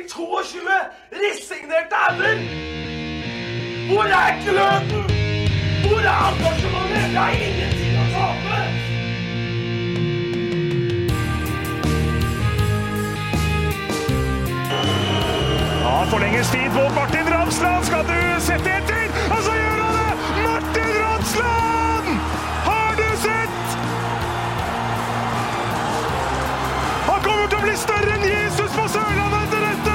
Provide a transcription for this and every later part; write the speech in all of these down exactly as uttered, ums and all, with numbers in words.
tjueto, resignerte ender! Hvor er gløden? Hvor er engasjementet? Jeg har ingenting å tape! Ja, forlenges tid på Martin Ramsland. Skal du sette etter? Og så gjør han det! Martin Ramsland! Har du sett? Han kommer til å bli større enn Jesus på Sørlandet etter dette!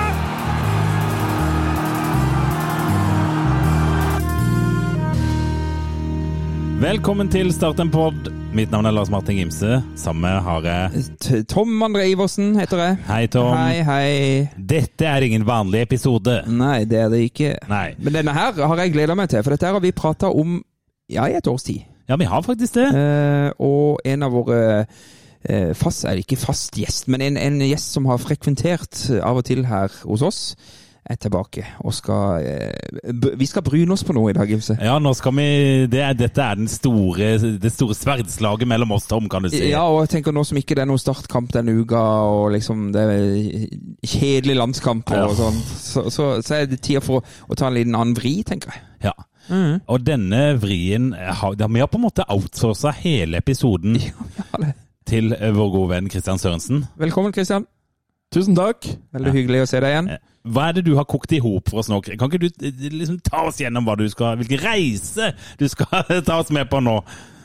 Velkommen til Start en Pod. Mitt navn er Lars Martin Gimse. Sammen har jeg Tom André Iversen heter jeg. Hei, Tom. Hei, hei. Dette er ingen vanlig episode. Nei, det er det ikke. Nei. Men denne her har jeg gledet meg til, for dette her har vi pratet om, ja, i et års tid. Ja, vi har faktisk det. Eh, og en av våre eh, fast, er ikke fast gjest, men en, en gjest som har frekventert av og til her hos oss, er tilbake, og skal, eh, vi skal bryne oss på noe i dag, Gimse. Ja, nå skal vi, det er, dette er den store, det store sverdslaget mellom oss, Tom, kan du si. Ja, og jeg tenker nå som ikke det er noen startkamp denne uka, og liksom det er kjedelig landskamp og Ja. sånn, så, så, så er det tid for å, å ta en liten annen vri, tenker jeg. Ja. Mm. Og denne vrien, har, vi har på en måte outsourcet hele episoden Ja, ja, det. til vår gode venn Kristian Sørensen. Velkommen, Kristian. Tusen takk. Veldig Ja. hyggelig å se deg igjen. Hva er det du har kokt i hop for oss nå? Kan ikke du liksom ta oss gjennom hva du skal, hvilken reise du skal ta oss med på nå?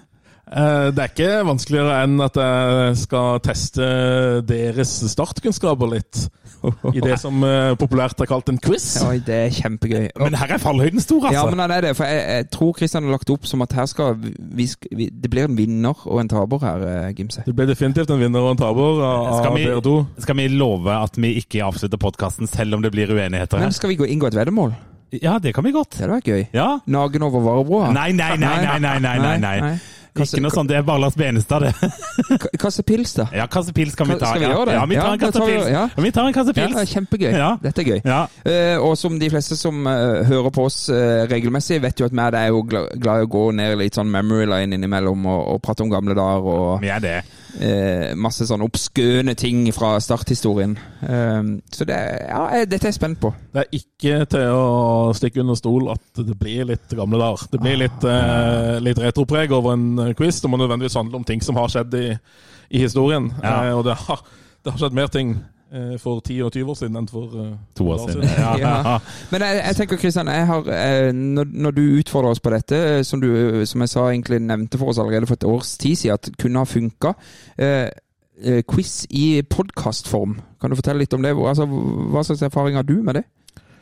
Det er ikke vanskeligere enn at jeg skal teste deres startkunnskaper litt i det som populært er kalt en quiz. Oi, det er kjempegøy. Men her er fallhøyden stor, altså. Ja, men han er det, for jeg, jeg tror Kristian har lagt opp som at her skal vi, vi, det blir en vinner og en taber her, Gimse. Det blir definitivt en vinner og en taber av, Skal av vi, dere to. skal vi love at vi ikke avslutter podcasten selv om det blir uenigheter Men her? skal vi gå inngå et veddemål? Ja, det kan vi godt. Det hadde vært gøy. Ja. Nagen over varebroa? Nei, nei, nei, nei, nei, nei, nei, nei. Kasse, Ikke noe sånt, det er bare Lars Benestad, det. kasse pils, da? Ja, kasse pils kan vi ta. Skal vi gjøre det? Ja, vi tar Ja, en kasse da tar vi- pils. ja. Ja, vi tar en kasse pils. Ja, kjempegøy. Ja. Dette er gøy. Ja. Uh, og som de fleste som uh, hører på oss uh, regelmessig, vet jo at vi er jo glad, glad i å gå ned litt sånn memory line innimellom og, og prate om gamle dager og Vi er det. uh, masse sånn oppskøne ting fra starthistorien. Uh, så det, ja, jeg, dette er jeg spent på. Det er ikke til å stikke under stol at det blir litt gamle dager. Det blir litt, eh, litt retropreg over en quiz. Det må nødvendigvis handle om ting som har skjedd i, i historien. Ja. Eh, og det har, det har skjedd mer ting eh, for ti og tjue år siden enn for eh, To år siden. Ja. Ja. Men jeg, jeg tenker, Kristian, jeg har, eh, når, når du utfordrer oss på dette, eh, som, du, som jeg sa egentlig nevnte for oss allerede for et års tid siden, at kunne ha funket, eh, eh, quiz i podcastform. Kan du fortelle litt om det? Altså, hva slags erfaring har du med det?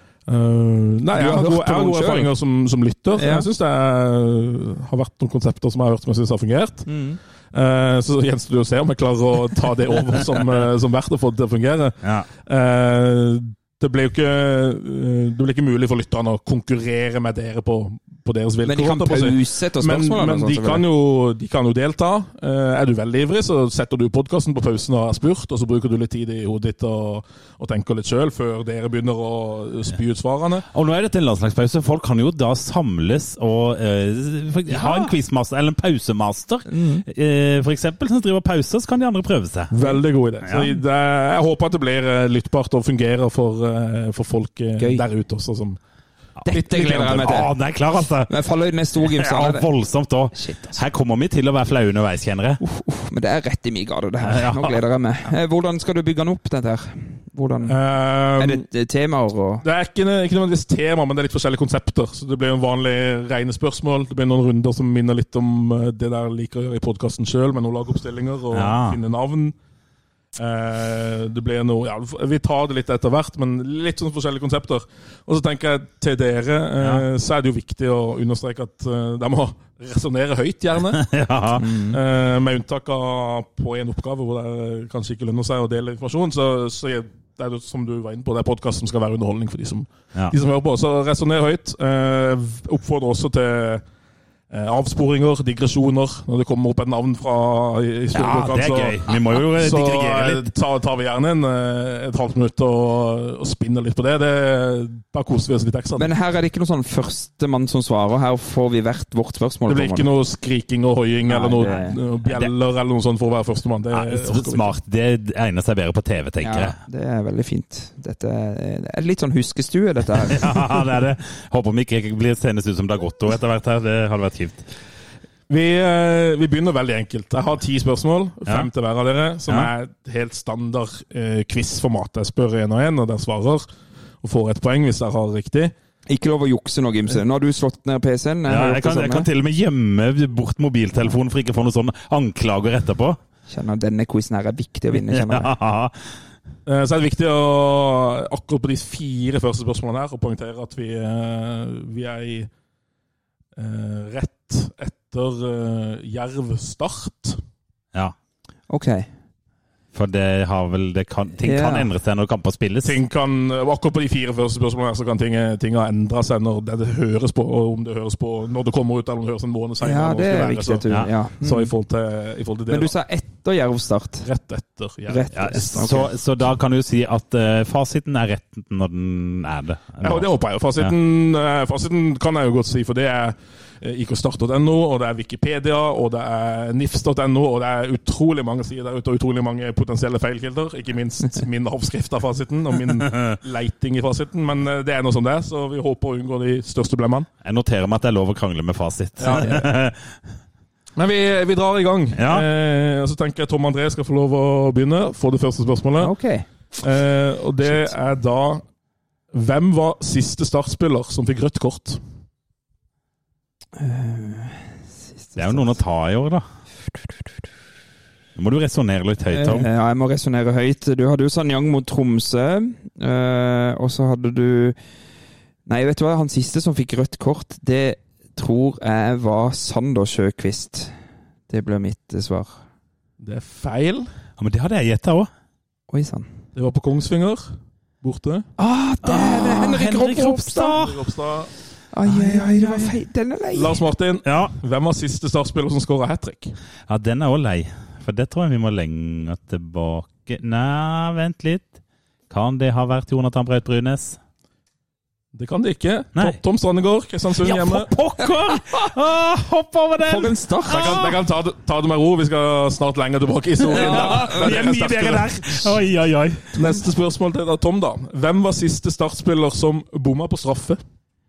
Uh, nei, jeg har, gode, jeg har gode erfaringer som, som lytter. Ja. Jeg synes det er, har vært noen konsepter som jeg har hørt som jeg synes har fungert. Mm. Uh, så gjenstår det å se om jeg klarer å ta det over som, uh, som verdt å få det til å fungere. Ja. Uh, det ble jo ikke, uh, det ble ikke mulig for lytterne å konkurrere med dere på, på deres vilkår. Men de kan pause etter spørsmålene. Men, men de, kan jo, de kan jo delta. Uh, er du veldig ivrig, så setter du podcasten på pausen og har spurt, og så bruker du litt tid i hodet ditt og, og tenker litt selv før dere begynner å spy ut svarene. Og nå er dette en landslagspause. Folk kan jo da samles og uh, ja. ha en quizmaster, eller en pausemaster, mm. uh, for eksempel, som driver pauser, så kan de andre prøve seg. Veldig god idé. Så Ja. det, jeg håper at det blir lyttbart og fungerer for, uh, for folk uh, der ute også, som Dette gleder jeg meg til. Å, det er klar, altså. Men fallhøyden er stor, Gimse. Ja, voldsomt da. Shit, altså. Her kommer vi til å være flaue underveis, kjenner jeg. Uff, uff, men det er rett i min gade, det her. Ja. Nå gleder jeg meg. Eh, Hvordan skal du bygge den opp, dette her? Hvordan? um, Er det eh, temaer og... Det er ikke, ikke nødvendigvis tema, men det er litt forskjellige konsepter. Så det blir en vanlig rene spørsmål. Det blir noen runder som minner litt om det der jeg liker å gjøre i podcasten selv, med noen lagoppstillinger og Ja. finne navn. Uh, det blir noe, ja, vi tar det litt etter hvert, men litt sånn forskjellige konsepter. Og så tenker jeg til dere, uh, Ja. så er det jo viktig å understreke at uh, de må resonere høyt, gjerne. Ja. Mm. Uh, med unntak av på en oppgave hvor det kanskje ikke lønner seg å dele informasjon, så, så det er det som du var inne på, det er podcast som skal være underholdning for de som, Ja. de som hører på. Så resoner høyt. Uh, oppfordrer også til Eh, avsporinger, digresjoner, når det kommer opp et navn fra Ja, det er gøy. Vi må jo så digregere litt. Så tar, tar vi gjerne en, et halvt minutt og, og spinner litt på det. det. Bare koser vi oss litt ekstra. Men her er det ikke noe sånn førstemann som svarer. Her får vi hvert vårt spørsmål. Det blir ikke noe skriking og hoiing eller noe, det, noe bjeller eller noe sånt for å være førstemann. Det, Ja, smart. Det egner seg bedre på T V, tenker Ja, jeg. det er veldig fint. Dette er litt sånn huskestue, dette her. Ja, det er det. Håper vi ikke blir senest ut som Dagotto etter hvert her. Det hadde vært kjipt. Vi, vi begynner veldig enkelt. Jeg har ti spørsmål, fem Ja. til hver av dere, som Ja. er helt standard eh, quiz-format. Jeg spør en og en, og dere svarer, og får et poeng hvis dere har riktig. Ikke lov å jukse nå, Gimse. Nå har du slått ned P C-en. Ja, jeg, kan, jeg kan til og med gjemme bort mobiltelefonen for ikke å få noen sånne anklager etterpå. Kjenner denne quizen her er viktig å vinne, kjenner jeg. Ja. Eh, så er det viktig å, akkurat på de fire første spørsmålene her, å poengtere at vi, eh, vi er i eh, rett etter eh, Jerv Start. Ja. Ok. For det har vel det kan, Ting Ja. kan endre seg når kamper spilles. Ting kan, akkurat på de fire første spørsmålene her, så kan ting, ting ha endret seg når det, det høres på, og om det høres på når det kommer ut, eller om det høres en måned senere. Ja, når det er skal viktig være, at du så, ja. ja. så i Mm. forhold til, i forhold til det. Men du da. sa etter Jerv-start. Rett etter Jerv. Rett Ja, etter. så, så da kan du jo si at uh, fasiten er rett når den er det. Ja, og det håper jeg jo. Fasiten, eh, fasiten kan jeg jo godt si, for det er eh, I K start punktum no, og det er Wikipedia, og det er nifs punktum no, og det er utrolig mange sider der ute, og utrolig mange potensielle feilkilder. Ikke minst min avskrift av fasiten, og min leiting i fasiten. Men eh, det er noe som det er, så vi håper å unngå de største blemmene. Jeg noterer meg at det er lov å krangle med fasit. Ja, ja. Men vi, vi drar i gang. Ja. Eh, og så tenker jeg Tom André skal få lov å begynne for det første spørsmålet. Ok. Eh, og det er da: hvem var siste startspiller som fikk rødt kort? Det er jo noen å ta i år, da. Nå må du resonnere litt høyt, Tom. Eh, Ja, jeg må resonnere høyt. Du hadde jo Sanyang mot Tromsø, eh, og så hadde du Nei, vet du hva? Han siste som fikk rødt kort, det tror jeg var Sander Sjøkvist. Det ble mitt svar. Det er feil. Ja, Men det hadde jeg gjetta òg. Oi sann. Det var på Kongsvinger. Borte. Ah, det er det! Henrik, Henrik Ropstad! Ropstad. Ai, ai, ai, det var feil. Den er lei. Lars Martin. Ja. Hvem var siste startspiller som skåret hat trick? ja, den er òg lei. For det tror jeg vi må lenger tilbake. Nei, vent litt. Kan det ha vært Jonathan Braut Brunes? Det kan det ikke. Nei. Tom Strandegård, Kristiansund hjemme. pokker! Ah, hopp over den! For en start! Jeg kan, jeg kan ta, det, ta det med ro. Vi skal snart lenger tilbake i historien. Ja, Der- vi er der mye bedre sterkere. der. Oi, oi, oi. Neste spørsmål til deg, Tom, da. Hvem var siste startspiller som bomma på straffe?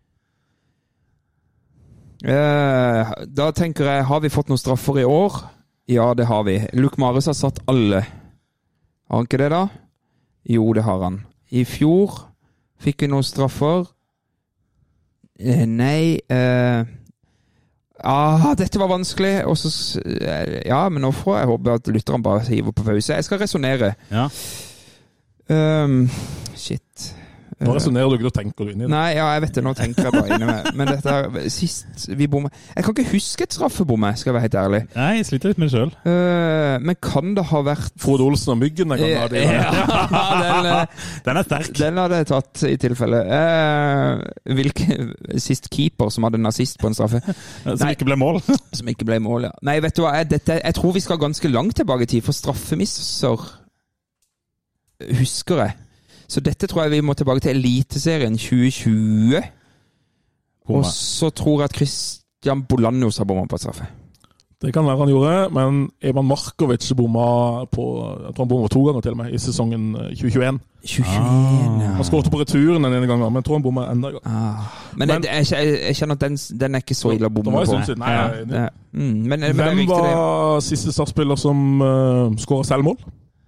Eh, da tenker jeg, har vi fått noen straffer i år? Ja, det har vi. Luke Mares har satt alle. Har han ikke det, da? Jo, det har han. I fjor fikk vi noen straffer. Eh, nei eh, ah, Dette var vanskelig. Og så, s- eh, ja, men nå får jeg håpe at lytterne bare hiver på pause. Jeg skal resonnere. Ja. Um, shit. Nå resonnerer du ikke, da tenker du inn i det. Nei, ja, jeg vet det. Nå tenker jeg bare inni meg. Men dette er sist vi bommet. Jeg kan ikke huske et straffebomme, skal jeg være helt ærlig. Nei, jeg sliter litt med det sjøl. Uh, men kan det ha vært Frode Olsen og Myggen. Jeg kan ha det. Ja, den, eh, Den er sterk. den hadde jeg tatt i tilfelle. Uh, hvilken sist keeper som hadde nazist på en straffe? Som Nei. ikke ble mål. Som ikke ble mål, ja. Nei, vet du hva? Jeg, dette, jeg tror vi skal ganske langt tilbake i tid, for straffemisser husker jeg. Så dette tror jeg vi må tilbake til Eliteserien tjue tjue. Og så tror jeg at Christian Bolanus har bommet på et straffe. Det kan være han gjorde, men Evan Markovic bomma på jeg tror han bomma to ganger til og med i sesongen tjue tjueen. tjue tjueen, ja. Han skåret på returen den ene gangen, men jeg tror han bomma enda en gang. Ah. Men, Men- jeg, jeg, jeg kjenner at den, den er ikke så ille å bomme Det var på. en stund siden. Nei, Ja, jeg er enig. ja. Mm, men, men det er Hvem riktig, det. var siste startspiller som uh, skåra selvmål?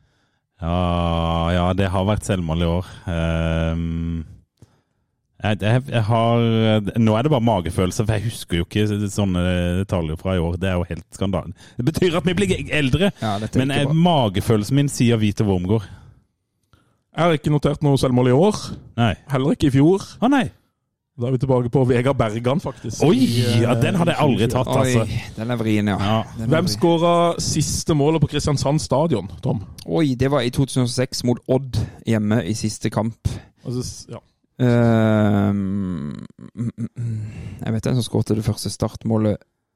Ja, ja, det har vært selvmål i år. Um, jeg, jeg, jeg har Nå er det bare magefølelse, for jeg husker jo ikke sånne detaljer fra i år. Det er jo helt skandale. Det betyr at vi blir eldre, Ja, dette er men ikke jeg, bra. magefølelsen min sier Vite Wormgård. Jeg har ikke notert noe selvmål i år. Nei. Heller ikke i fjor. Å nei! Da er vi tilbake på Vegard Bergan, faktisk. Oi! I, uh, Ja, den hadde jeg aldri tatt, altså. Oi, den er vrien, ja. Ja. Den er Hvem vrien. skåra siste målet på Kristiansand stadion, Tom? Oi, det var i to tusen og seks mot Odd hjemme i siste kamp. Altså, s- ja. Ehm, mm, mm, mm. Jeg vet hvem som skåret det første startmålet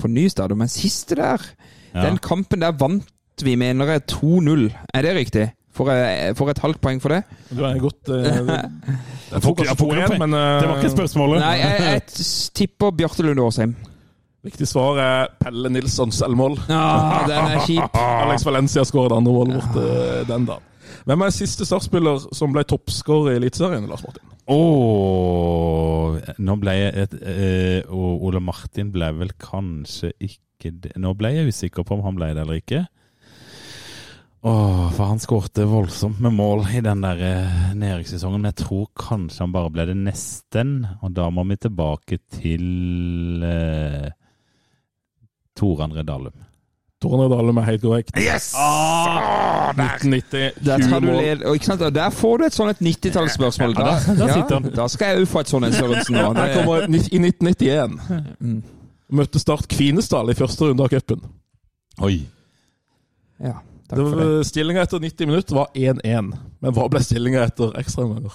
på ny stadion, men siste der, Ja. den kampen der vant vi, mener jeg, to null. Er det riktig? Får jeg, får jeg et halvt poeng for det? Du er godt eh, Jeg får ikke- jeg får ikke noe poeng. men eh, Det var ikke spørsmålet. Nei, jeg, jeg tipper Bjarte Lunde Årsheim. Riktig svar er Pelle Nilsson selvmål. Ah, den er kjip. Alex Valencia skåret det andre målet vårt eh, den da. Hvem er siste startspiller som ble toppskårer i Eliteserien, Lars Martin? Åh, nå ble jeg et, eh, og Ole Martin ble vel kanskje ikke det. Nå ble jeg usikker på om han ble det eller ikke. Åh, for han skårte voldsomt med mål i den der eh, nedrykkssesongen, men jeg tror kanskje han bare ble det nesten, og da må vi tilbake til eh, Tore André Dalum. Tore André Dalum er helt korrekt. Yes! nitten nitti, Der, tar tjue du mål. led, og, ikke sant? Og der får du et sånn et nittitallsspørsmål. Ja, da- da sitter han. da skal jeg jo få et sånn en Sørensen nå. Her Det, kommer ni- i nitten nittien. Møtte Start Kvinesdal i første runde av cupen. Oi. ja, takk Det for det. var- Stillinga etter nitti minutter var én én. Men hva ble stillinga etter ekstraomganger?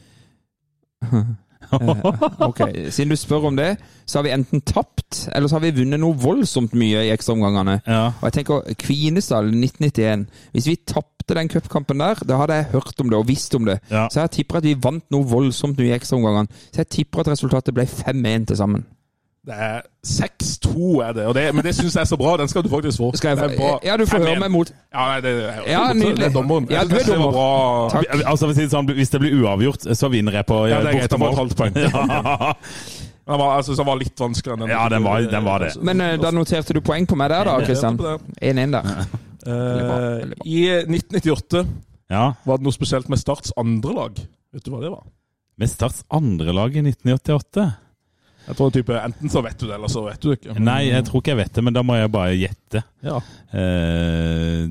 Ok, siden du spør om det, så har vi enten tapt, eller så har vi vunnet noe voldsomt mye i ekstraomgangene. Ja. Og jeg tenker, Kvinesdal nitten nittien, hvis vi tappte den cupkampen der, da hadde jeg hørt om det og visst om det. Ja. Så jeg tipper at vi vant noe voldsomt mye i ekstraomgangene. Så jeg tipper at resultatet ble fem én til sammen. Det er seks to, er det. Og det men det syns jeg er så bra. Den skal du faktisk få. Skal Det er jeg, bra. ja, du får fem høre én. meg mot. Ja, nei, det, er, Ja, det nydelig. er dommeren. Ja, Jeg du er synes det var dommer. bra. Takk. Altså, hvis det, sånn, hvis det blir uavgjort, så vinner jeg på Ja, det er greit. Han var et bortemål. halvt poeng. Ja. Han var, jeg synes han var litt vanskeligere enn den. Ja, den var- den var det. Men eh, da noterte du poeng på meg der da, Kristian. én én der. Eh, I nitten nittiåtte Ja. var det noe spesielt med Starts andre lag. Vet du hva det var? Med Starts andre lag i nitten åttiåtte. Jeg tror type, Enten så vet du det, eller så vet du det ikke. Nei, jeg tror ikke jeg vet det, men da må jeg bare gjette. Ja. Eh,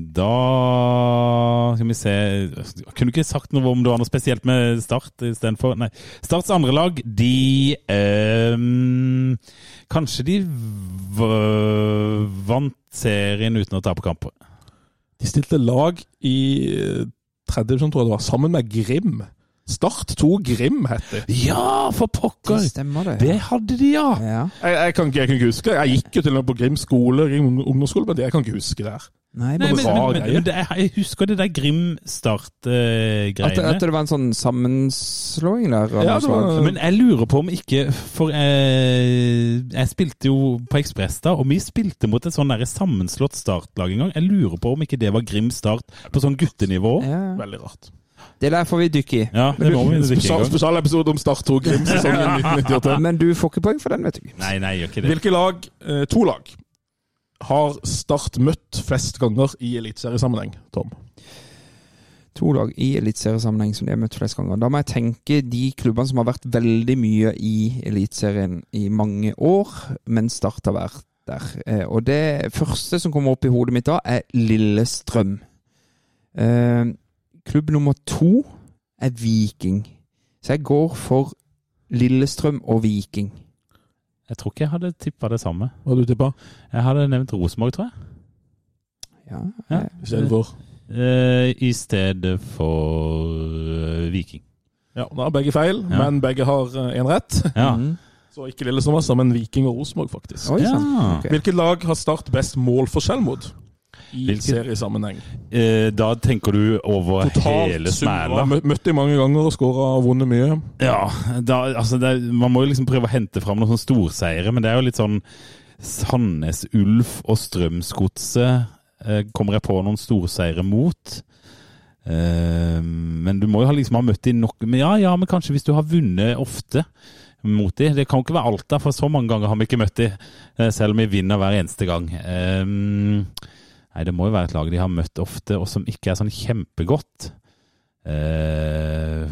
da skal vi se. Kunne du ikke sagt noe om det var noe spesielt med Start istedenfor? Nei. Starts andre lag, de eh, Kanskje de v vant serien uten å tape kamper. De stilte lag i eh, tredje divisjon, tror jeg det var, sammen med Grim. Start to Grim, het det. Ja, for pokker! Det stemmer det. Det hadde de, ja! Ja. Jeg, jeg, kan, ikke- jeg kan ikke huske det. Jeg gikk jo til og med på Grim skole, Grim ungdomsskole, men det, jeg kan ikke huske det her. Nei, Nei, men, men, bra men, greie. men det, er- jeg husker det der at, Grim-Start-greiene. at det var en sånn sammenslåing der. av Ja, noe det var- slag. Men jeg lurer på om ikke For eh, jeg spilte jo på Ekspress da, og vi spilte mot et sånn der sammenslått startlag en gang. Jeg lurer på om ikke det var Grim Start på sånn guttenivå. Ja. Veldig rart. Det der får vi dykke i. Ja, det må vi ikke Spesial, engang. spesialepisode om Start to Grim sesongen nitten nittiåtte. Men du får ikke poeng for den, vet du. Nei, nei, gjør ikke det. Hvilke lag, eh, to lag, har Start møtt flest ganger i eliteseriesammenheng, Tom? To lag i eliteseriesammenheng som de har møtt flest ganger. Da må jeg tenke de klubbene som har vært veldig mye i eliteserien i mange år, men Start har vært der. Eh, og det første som kommer opp i hodet mitt da, er Lillestrøm. Eh, klubb nummer to er Viking. Så jeg går for Lillestrøm og Viking. Jeg tror ikke jeg hadde tippet det samme. Hva har du tippa? Jeg hadde nevnt Rosenborg, tror jeg. Ja, Ja. eh, I stedet for Eh, I stedet for eh, Viking. Ja, da er begge feil, Ja. men begge har én rett. Ja. Mhm. Så ikke Lillestrøm, altså, men Viking og Rosenborg, faktisk. Oi, Ja. sant. Ok. Hvilket lag har Start best målforskjell mot i Hvilket? seriesammenheng? Eh, da tenker du over hele smæla. Mø møtt de mange ganger og skåra og vunnet mye. Ja, da, altså det, man må jo liksom prøve å hente fram noen sånne storseiere, men det er jo litt sånn Sandnes Ulf og Strømsgodset eh, kommer jeg på noen storseiere mot. Eh, men du må jo ha, liksom ha møtt de nok. Men ja, ja, men kanskje hvis du har vunnet ofte mot de. Det kan jo ikke være alt da, for så mange ganger har vi ikke møtt de, eh, selv om vi vinner hver eneste gang. Eh, nei, det må jo være et lag de har møtt ofte, og som ikke er sånn kjempegodt. Eh,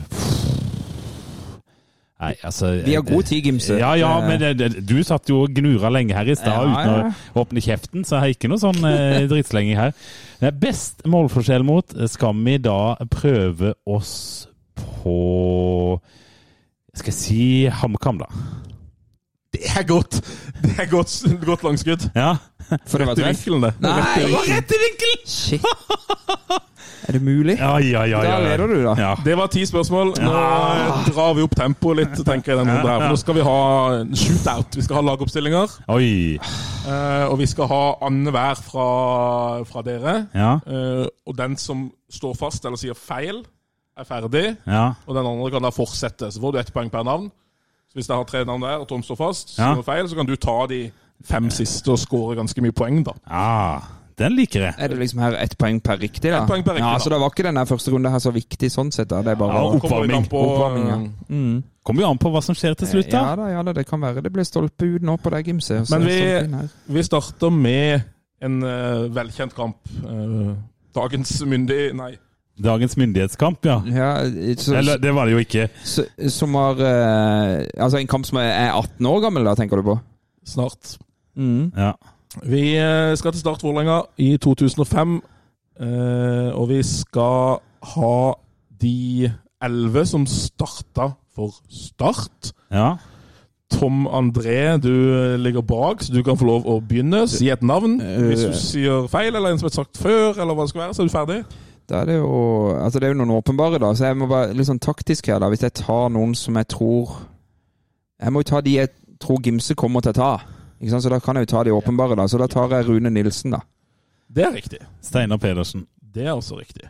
Nei, altså Vi har god tid, Gimse. Ja, ja, Eh, men det, det, du satt jo og gnura lenge her i stad Ja, uten ja. å åpne kjeften, så jeg har ikke noe sånn eh, drittslenging her. Det er best målforskjell mot skal vi da prøve oss på Skal jeg si HamKam, da. Det er godt! Det er godt, godt langskudd. Ja. For det var Rett i treff. vinkelen, det. Nei! Rett i vinkelen. Rett i vinkel! Shit. Er det mulig? Ja, ja, ja. Da leder du, da. Ja. Det var ti spørsmål. Nå Ja. drar vi opp tempoet litt, tenker jeg. Denne runden her. For nå skal vi ha en shootout. Vi skal ha lagoppstillinger. Oi. Eh, og vi skal ha annenhver fra, fra dere. Ja, Eh, og den som står fast eller sier feil, er ferdig. ja. Og den andre kan da fortsette. Så får du ett poeng per navn. Så hvis jeg har tre navn der, og Tom står fast, så Ja. noe feil, så kan du ta de fem siste og score ganske mye poeng, da. Ah, den liker jeg. Er det liksom her ett poeng per riktig, da? Ett poeng per riktig, ja, da. Så da var ikke den der første runde her så viktig sånn sett, da. Det er bare Ja, Nå kommer vi oppvarming. an på, Oppvarming, ja. Mm. Kommer jo an på hva som skjer til slutt, da. Ja da, ja da, det kan være. Det ble stolpe ut nå på deg, Gimse. og så Men er det vi- stolpe inn her. Vi starter med en eh, velkjent kamp. Eh, dagens myndig... Nei. Dagens myndighetskamp, ja. Ja, så, Eller, det var det jo ikke. så, som har eh, Altså en kamp som er atten år gammel, da, tenker du på? Snart. Mm. Ja. Vi eh, skal til Start Vålerenga i to tusen og fem, eh, og vi skal ha de elleve som starta for Start. Ja. Tom André, du ligger bak, så du kan få lov å begynne. Si et navn. Hvis du sier feil, eller en som er sagt før, eller hva det skal være, så er du ferdig. Da er det jo Altså det er jo noen åpenbare, da, så jeg må være litt sånn taktisk her, da. Hvis jeg tar noen som jeg tror Jeg må jo ta de jeg tror Gimse kommer til å ta. Ikke sant? Så da kan jeg jo ta de åpenbare, da. Så da tar jeg Rune Nilsen, da. Det er riktig. Steinar Pedersen. Det er også riktig.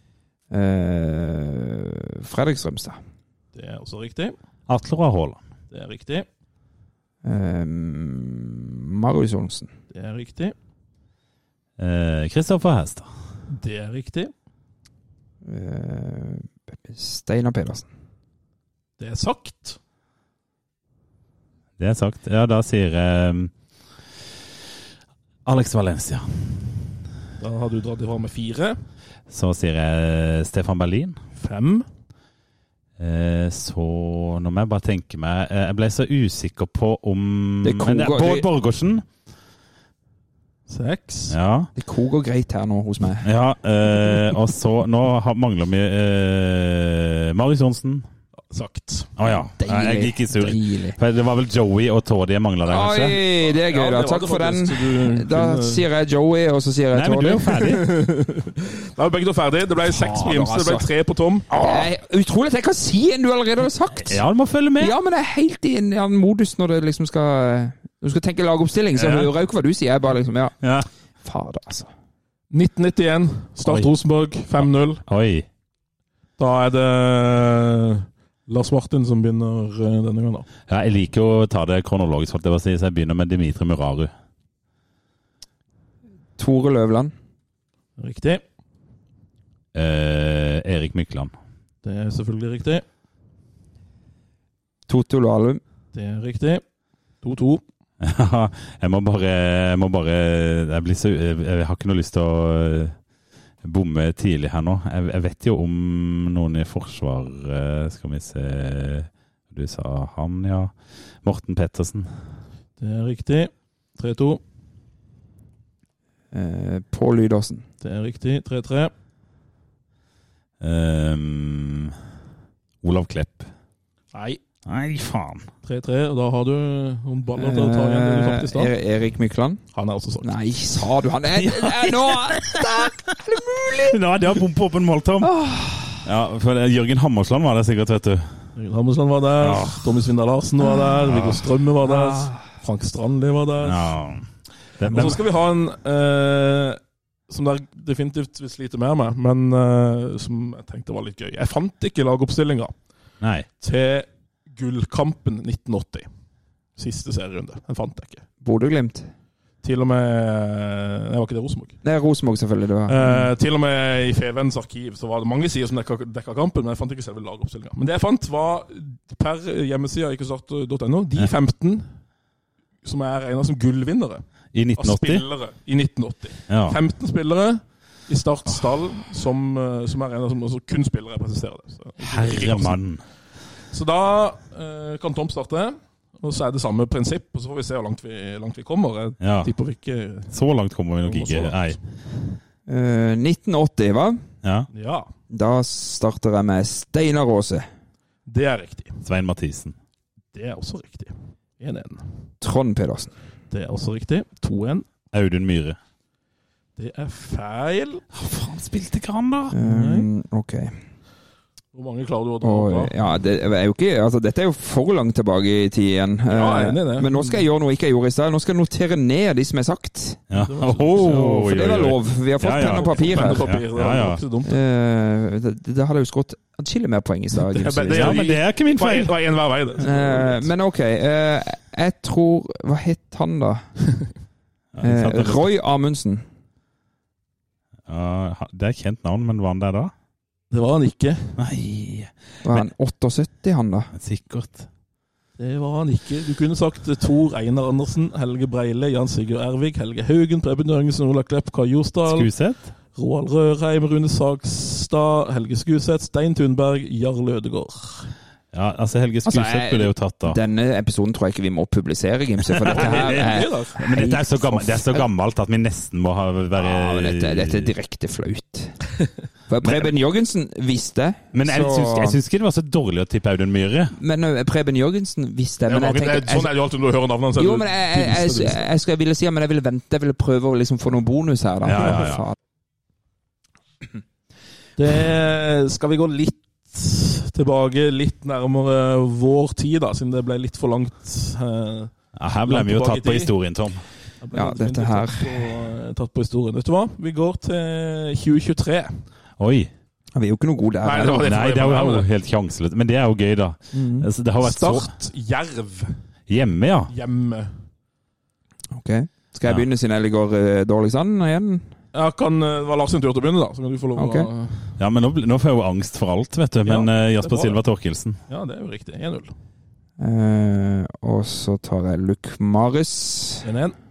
Eh, Fredrik Strømstad. Det er også riktig. Atle Roar Haaland. Det er riktig. Eh, Marius Olsen. Det er riktig. Kristoffer eh, Hestad. Det er riktig. Eh, Steinar Pedersen. Det er sagt. Det er sagt. Ja, da sier jeg um, Alex Valencia. Da har du dratt ifra med fire. Så sier jeg Stefan Berlin. Fem. Eh, så nå må jeg bare tenke meg eh, Jeg ble så usikker på om Det Men det er koker- Bård Borgersen. Seks. Ja. Det koker greit her nå hos meg. ja eh, og så Nå har, mangler vi eh, Marius Johnsen. Sagt. Å ja. Jeg gikk i surr. Deilig. For det var vel Joey og Toddy jeg mangla der, kanskje? Oi, det er gøy, Ja, da. det var Takk det for den. faktisk, så du Da kunne- sier jeg Joey, og så sier jeg Nei, men du er jo Tony. ferdig. Da er vi begge to ferdige. Det ble seks på Fader, Gimse, det ble altså. tre på Tom. Det er utrolig at jeg kan si en du allerede har sagt. Ja, du må følge med. Ja, men jeg er helt i en ja, modus når det liksom skal Du skal tenke lagoppstilling, så Ja. hører jeg jo ikke hva du sier. Jeg bare liksom Ja. Ja. Fader, altså. nitten nittien. Start Oi. Rosenborg. fem null. Oi. Da er det Lars Martin som begynner eh, denne gangen, da. Ja, jeg liker jo å ta det kronologisk, holdt jeg på å si, så jeg begynner med Dimitri Muraru. Tore Løvland. Riktig. Eh, Erik Mykland. Det er selvfølgelig riktig. Toto Lahlum. Det er riktig. to to. jeg må bare Jeg må bare Jeg blir så Jeg, jeg har ikke noe lyst til å eh, bomme tidlig her nå. Jeg, jeg vet jo om noen i forsvar. eh, Skal vi se Du sa han, ja. Morten Pettersen. Det er riktig. tre to. Eh, Pål Lydersen. Det er riktig. tre tre. Um, Olav Klepp. Nei. Nei, faen. tre tre, og da har du noen baller til å ta igjen det du tapte i Eh, stad. Er- Erik Mykland. Han er også sagt. Nei, sa du han? Er, er, nå Nei, det var bom på åpen mål, Tom. Ja, for det- Jørgen Hammersland var det sikkert, vet du. Jørgen Hammersland var der. Ja. Tommy Svindal Larsen var der. Viggo Strømme var der. Ah. Frank Strandli var der. Ja. Det, Og så skal vi ha en eh, som dere definitivt vil slite mer med, men eh, som jeg tenkte var litt gøy. Jeg fant ikke lagoppstillinga nei. til gullkampen nitten åtti. Siste serierunde. Den fant jeg ikke. Bodø-Glimt. Til og med Nei, var ikke det Rosenborg? Det er Rosenborg, selvfølgelig. Det var. Eh, til og med i Fevenens arkiv så var det mange sider som dekka, dekka kampen, men jeg fant ikke selve lagoppstillinga. Men det jeg fant, var per hjemmesida ikkestart punktum no de femten som er regna som gullvinnere I av nitten åtti? spillere i nitten åtti. Ja. femten spillere i Starts stall som, eh, som er regna som altså kun spillere, jeg presiserer det. Så, Herre mann. så da eh, kan Tom starte, og så er det samme prinsipp, og så får vi se hvor langt vi, langt vi kommer. Jeg Ja. tipper vi ikke Så langt kommer vi nok Kommer så ikke. langt. Nei. Eh, nitten åtti, hva? Ja. Ja, Da starter jeg med Steinar Aase. det er riktig. Svein Mathisen. Det er også riktig. én én. Trond Pedersen. Det er også riktig. to én. Audun Myhre. Det er feil. Hva faen spilte ikke han, da? Um, ok. Hvor mange klarer du å dra Og, fra? ja, det er jo ikke, altså, dette er jo for langt tilbake i tid igjen. Ja, jeg er enig i det. Men nå skal jeg gjøre noe jeg ikke jeg gjorde i sted. Nå skal jeg notere ned de som er sagt. Ja. Det var- Oh, For det var lov. Vi har fått Ja, ja. penn og papir Penn her. og papir, det Ja, var ja. ikke så dumt. Uh, det, det hadde jo skått atskillig mer poeng i stad. Det er- Gimse. det Ja, men det er ikke min Det var en- feil. det var en hver vei, det. Eh, men ok, eh, jeg tror Hva het han, da? Eh, Roy Amundsen. Ja, det er et kjent navn, men var han der da? Det var han ikke. Nei, Var han syttiåtte, han, da? sikkert. Det var han ikke. Du kunne sagt Tor Einar Andersen, Helge Breile, Jan Sigurd Ervik, Helge Haugen, Preben Jørgensen, Ola Klepp, Kai Josdal, Skuseth? Roald Rørheim, Rune Sagstad, Helge Skuseth, Stein Thunberg, Jarl Ødegård. Ja, altså Helge Altså, Skuseth jeg- ble jo tatt da. Denne episoden tror jeg ikke vi må publisere, Gimse, for dette her er Men dette er så gammelt, det er så gammelt at vi nesten må ha være ja, men dette, dette er direkte flaut. For Preben Jørgensen visste, Men jeg så- syns, jeg syns ikke det var så dårlig å tippe Audun Myhre. Men uh, Preben Jørgensen visste, Ja, men jeg mange- det er- tenker sånn er det jo alltid når du hører navnene. så er Jo, det- men jeg, jeg, jeg, jeg, jeg, skal, jeg ville si men jeg ville vente, jeg ville prøve å liksom få noen bonus her, da. Ja, ja, ja. Faen. Det skal vi gå litt tilbake, litt nærmere vår tid, da, siden det ble litt for langt. eh, Ja, her ble Langt vi jo tilbake i tatt på tid. historien, Tom. jeg ble Ja, litt dette mindre her- Tatt på, tatt på historien. Vet du hva? Vi går til tjue tjuetre. Oi. Ja, vi er jo ikke noe gode der. Nei, det var det. Nei, det er får jeg jo med meg. helt sjanseløst. Men det er jo gøy, da. Mm. Altså, det har vært så Start Jerv hjemme, ja. hjemme. Ok. Skal jeg Ja. begynne siden jeg ligger uh, dårligst an igjen? Ja, kan, det var Lars sin tur til å begynne, da. Så kan du få lov å... Ok. Ja, men nå, bl- nå får jeg jo angst for alt, vet du. Men Ja, eh, det er Jasper bra, Silva Torkelsen. Ja, det er jo riktig. en null. Eh, og så tar jeg Luke Maris. en en.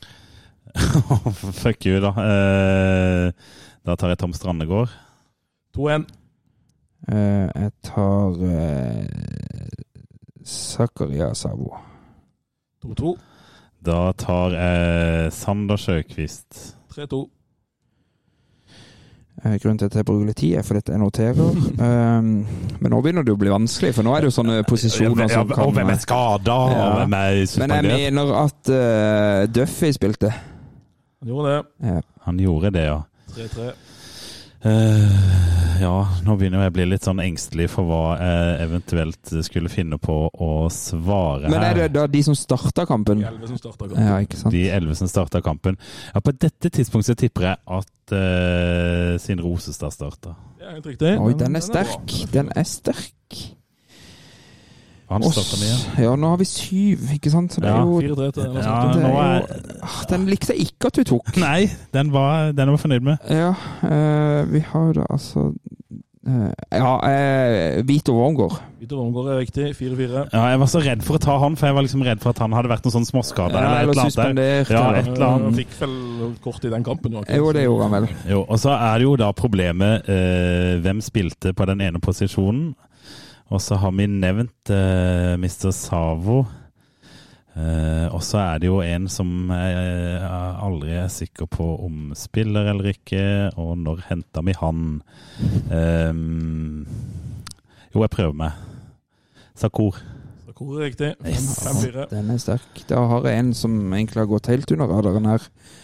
Fuck you, da. Eh, da tar jeg Tom Strandegård. to en. Eh, jeg tar uh, Zakaria Sabo. to to. Da tar jeg Sander Sjøkvist. tre to. Eh, grunnen til at jeg bruker litt tid, er fordi jeg noterer. um, men nå begynner det å bli vanskelig, for nå er det jo sånne posisjoner som kan og hvem er skada, Ja. og hvem er Men jeg suspendert? mener at uh, Duffy spilte. Han gjorde det. Ja. Han gjorde det, ja. tre tre. Eh, ja, nå begynner jeg å bli litt sånn engstelig for hva jeg eventuelt skulle finne på å svare Men er her. det da de som starta kampen? De elleve som startet kampen. Ja, ikke sant? De elleve som starta kampen. Ja, på dette tidspunktet tipper jeg at uh, Sindre Osestad starta. Det er helt riktig. Oi, Men den er bra. sterk. Den er sterk. Han Og starta s- mye. Ja, nå har vi syv, ikke sant? Så det er Ja, jo fire tre til Lars Ja, Martin. det er nå jo, er ah, Den likte jeg ikke at du tok. Nei, den var den var jeg fornøyd med. Ja, eh, vi har jo da altså eh, Ja, uh, Vito Wormgård. Vito Wormgård er riktig. fire fire. Ja, jeg var så redd for å ta han, for jeg var liksom redd for at han hadde vært noen sånn småskade Ja, eller et eller eller annet der. suspendert. Ja, eller- et eller annet. Han fikk vel kort i den kampen. Jo, Jo, det gjorde han vel. Jo, og så er det jo da problemet eh, hvem spilte på den ene posisjonen. Og så har vi nevnt eh, mister Savo. Eh, og så er det jo en som jeg eh, aldri er sikker på om spiller eller ikke, og når henter vi han? Eh, jo, jeg prøver meg. Sakur. Hvor er riktig? Yes. fem fire. Den er sterk. Da har jeg en som egentlig har gått helt under radaren her.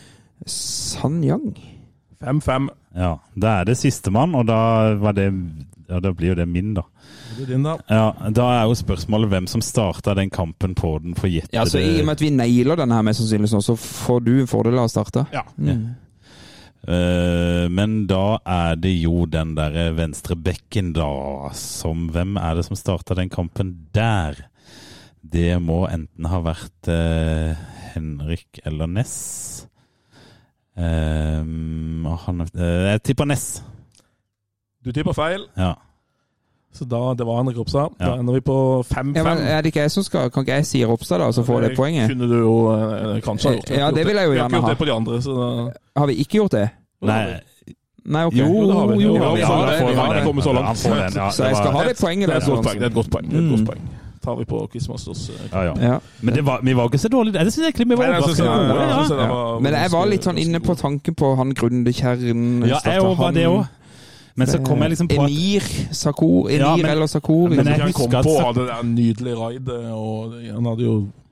Sanyang. fem fem. Ja, da er det sistemann, og da, var det, ja, da blir jo det min, da. Det er din, da. Ja, da er jo spørsmålet hvem som starta den kampen på den forjettede Ja, så I og med at vi nailer denne her mest sannsynlig sånn, så får du en fordel av å starte. Ja. Mm. Eh, men da er det jo den der venstre bekken, da. Som hvem er det som starta den kampen der? Det må enten ha vært eh, Henrik eller Ness. Eh, og han, eh, jeg tipper Ness. Du tipper feil, Ja. så da det var Henrik Ropstad. Da Ja. ender vi på fem Ja, men fem. er det ikke jeg som skal Kan ikke jeg si Ropstad, da, så får det poenget? kunne du jo eh, kanskje ha gjort. Ja, det vil jeg jo Vi har gjerne ikke gjort ha. det på de andre, så da... Har vi ikke gjort det? Nei, Nei, ok. jo, Jo, det har vi. jo, Jo, ja, vi ja, har da det. får Vi har han det. den. Kommet så langt. Han får den, ja. Så jeg skal Det var- ha det poenget Det er der. et godt så- poeng. Det er et godt poeng. Det er et Mm. godt poeng. Tar vi på Quizmasters. eh, Ja, ja. Ja. Men det var, vi var ikke så dårlige. Det synes jeg egentlig vi var Nei, jeg synes det overraskende var- gode. jeg synes Ja. det var- Men jeg var litt sånn ganske inne på god. tanken på han Grunde Kjern. Ja, jeg også var det òg. Men så kom jeg liksom på at Enir Sakur, Enir Ja, men- eller Sakuri. men jeg han husker kom at på så- hadde det der nydelige raidet, og han hadde jo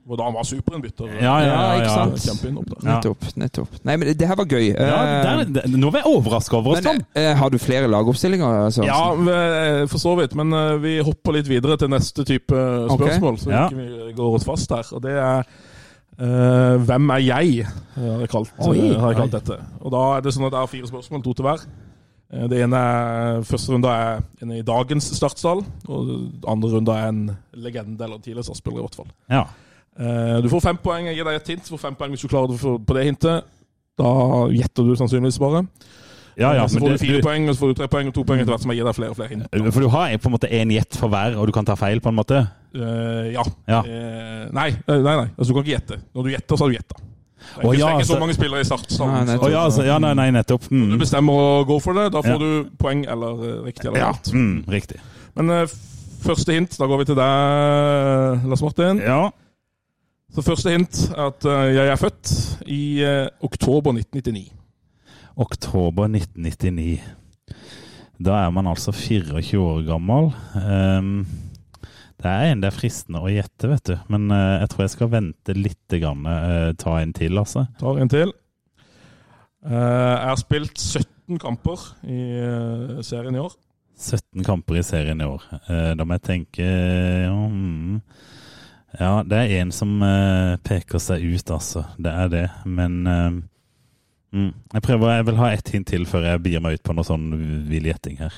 Hvor da han var superinnbytter. Ja, ja, ja, ikke ja. sant? Kjempeinnopp der. Ja. Nettopp, nettopp. Nei, men det her var gøy. Ja, der, der, nå var jeg overrasket over oss, Men Tom. eh, har du flere lagoppstillinger? Altså? Ja, vi- for så vidt. Men eh, vi hopper litt videre til neste type spørsmål, så Ja. ikke vi går oss fast her. Og det er eh, hvem er jeg, har jeg kalt, Oi. har jeg kalt dette. Og da er det sånn at jeg har fire spørsmål, to til hver. Eh, Det ene er, første runde er en i dagens startstall, og andre runde er en legende eller en tidligere startspiller i hvert fall. Ja. Eh, Du får fem poeng, jeg gir deg et hint. Du får fem poeng hvis du klarer det for- på det hintet. Da gjetter du sannsynligvis bare. Ja, ja, så men får du det- fire du- poeng, og så får du tre poeng og to poeng etter hvert som jeg gir deg flere og flere hint. For du har på en måte en gjett for hver, og du kan ta feil på en måte? Eh, ja. Ja. Eh, nei, nei, nei. Altså, du kan ikke gjette. Når du gjetter, så har du gjetta. Det er Å, ikke, ja, det er ikke så så- mange spillere i startstallen. Nei, så Å ja, altså, ja, nei, nei, nettopp. du Mm. bestemmer å gå for det. Da får Ja. du poeng eller eh, riktig eller Ja, galt. mm, riktig. Men eh, første hint, da går vi til deg, Lars Martin. Ja. Så første hint er at eh, jeg er født i eh, oktober nitten nittini. Oktober nitten nittini. Da er man altså fireogtjue år gammel. Um, det er en det er fristende å gjette, vet du. Men uh, jeg tror jeg skal vente litt, grann, uh, ta en til, altså. Tar en til. Eh, jeg har spilt sytten kamper i eh, serien i år. sytten kamper i serien i år. Uh, da må jeg tenke ja, mm, ja, det er en som uh, peker seg ut, altså. Det er det. Men uh, mm, jeg prøver, jeg vil ha ett hint til før jeg bier meg ut på noe sånn vill gjetting her.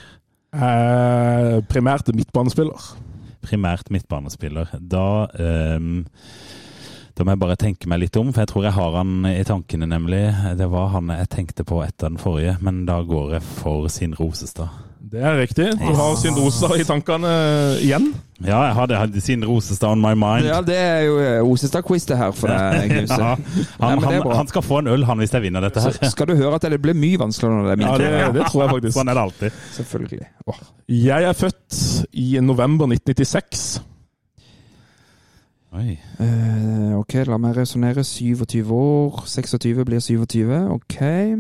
Eh, primært midtbanespiller. Primært midtbanespiller. Da, um, da må jeg bare tenke meg litt om, for jeg tror jeg har han i tankene, nemlig. Det var han jeg tenkte på etter den forrige, men da går jeg for Sindre Osestad. Det er riktig. Du har Sindre Osestad i tankene igjen. Ja, jeg hadde, jeg hadde Sindre Osestad on my mind. Ja, det er jo eh, Osestad-quiz det her for deg, Knuse. Ja, Nei, han, men det er han, bra. han skal få en øl, han, hvis jeg vinner dette her. Så skal du høre at det blir mye vanskeligere når det er min Ja, tur. det, det tror jeg faktisk. Sånn er det alltid. Selvfølgelig. Åh. Jeg er født i november nitten nittiseks. Oi. Eh, ok, la meg resonere. syttiåtte år. seksogtyve blir syttiåtte. Ok.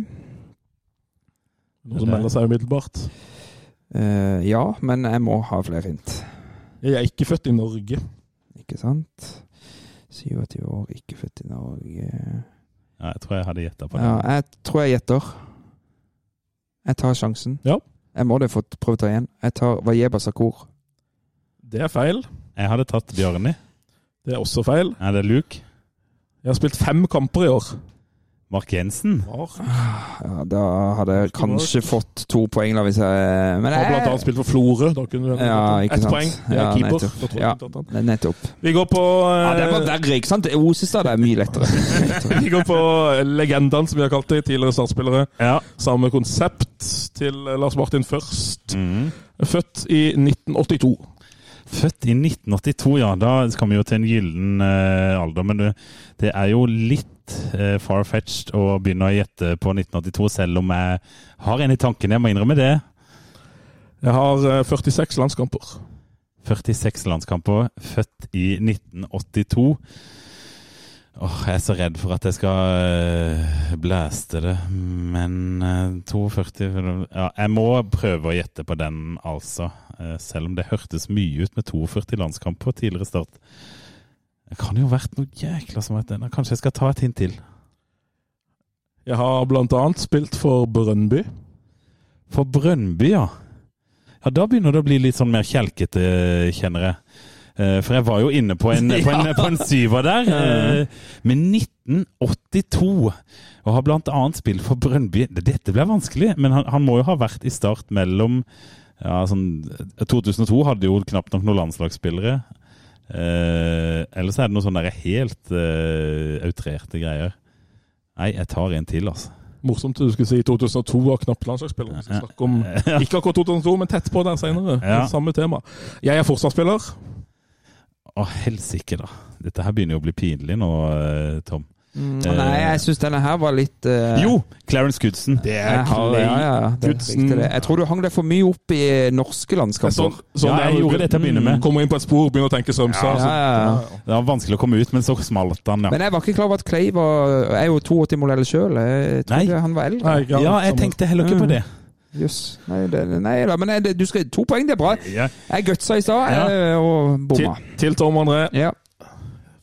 Noe som melder seg umiddelbart. Eh, ja, men jeg må ha flere hint. Jeg er ikke født i Norge. Ikke sant? syttiåtte år, ikke født i Norge. Ja, jeg tror jeg hadde gjettet på det. Ja, jeg tror jeg gjetter. Jeg tar sjansen. Ja. Jeg må det få prøve å ta igjen. Jeg tar Wajeba Sakur. Det er feil. Jeg hadde tatt Bjarni. Det er også feil. Er det Luke? Jeg har spilt fem kamper i år. Mark Jensen? Ja, da hadde jeg kanskje fått to poeng da, hvis jeg... Men Jeg har blant jeg... annet spilt for Florø. Da kunne du Ja, ikke ett sant. poeng. Det er Ja, keeper. nettopp. Da tror jeg Ja. ikke tatt han. Nettopp. Vi går på Ja, det var eh, verre, ikke sant? Osestad er mye lettere. Vi går på legendene, som vi har kalt det, tidligere startspillere. Ja. Samme konsept til Lars Martin først. Mm. Født i nitten åttito. Født i nitten åttito, ja. Da skal vi jo til en gyllen eh, alder. Men det, det er jo litt eh, far-fetched å begynne å gjette på nitten åttito, selv om jeg har en i tankene. Jeg må innrømme det. Jeg har eh, førtiseks landskamper. førtiseks landskamper. Født i nitten åttito. Åh, jeg er så redd for at jeg skal uh, blæste det. Men uh, førtito ja, jeg må prøve å gjette på den, altså. Uh, selv om det hørtes mye ut med førtito landskamper tidligere start. Det kan jo ha vært noe jækla som vært den. Kanskje jeg skal ta et hint til. Jeg har blant annet spilt for Brøndby. For Brøndby, ja. Ja, da begynner det å bli litt sånn mer kjelkete, kjenner jeg. Uh, for jeg var jo inne på en, på en, på en syver der. Uh, med nitten åttito. Og har blant annet spilt for Brøndby. Dette ble vanskelig, men han, han må jo ha vært i start mellom ja, sånn, to tusen og to hadde jo knapt nok noen landslagsspillere. Uh, ellers er det noen sånne der helt uh, outrerte greier. Nei, jeg tar en til, altså. Morsomt du skulle si to tusen og to var knapt landslagsspiller. Så snakk om, ikke akkurat to tusen og to, men tett på der senere. Ja. Samme tema. Jeg er forsvarsspiller. Å, helsike da. Dette her begynner jo å bli pinlig nå, Tom. Mm, nei, jeg synes denne her var litt... Uh, Jo, Clarence Goodson. Det jeg har, ja, ja, det er Goodson. riktig det. Jeg tror du hang deg for mye opp i norske landskaper. Sånn, sånn Ja, jeg der, gjorde det til å begynne med. Kommer inn på et spor, begynner å tenke Strømstad. Ja, ja, ja. Det var vanskelig å komme ut, men så smalt han, ja. Men jeg var ikke klar over at Clay var, er jo åttiåtte-modell selv. Jeg trodde Nei. han var eldre. Nei, ja, Ja, jeg samme. tenkte heller ikke på det. Jøss. Nei, det, nei da, men jeg, du skal, to poeng, det er bra. Ja. Jeg gutsa i stad Ja. eh, og Til, bomma. til Tom André. Ja.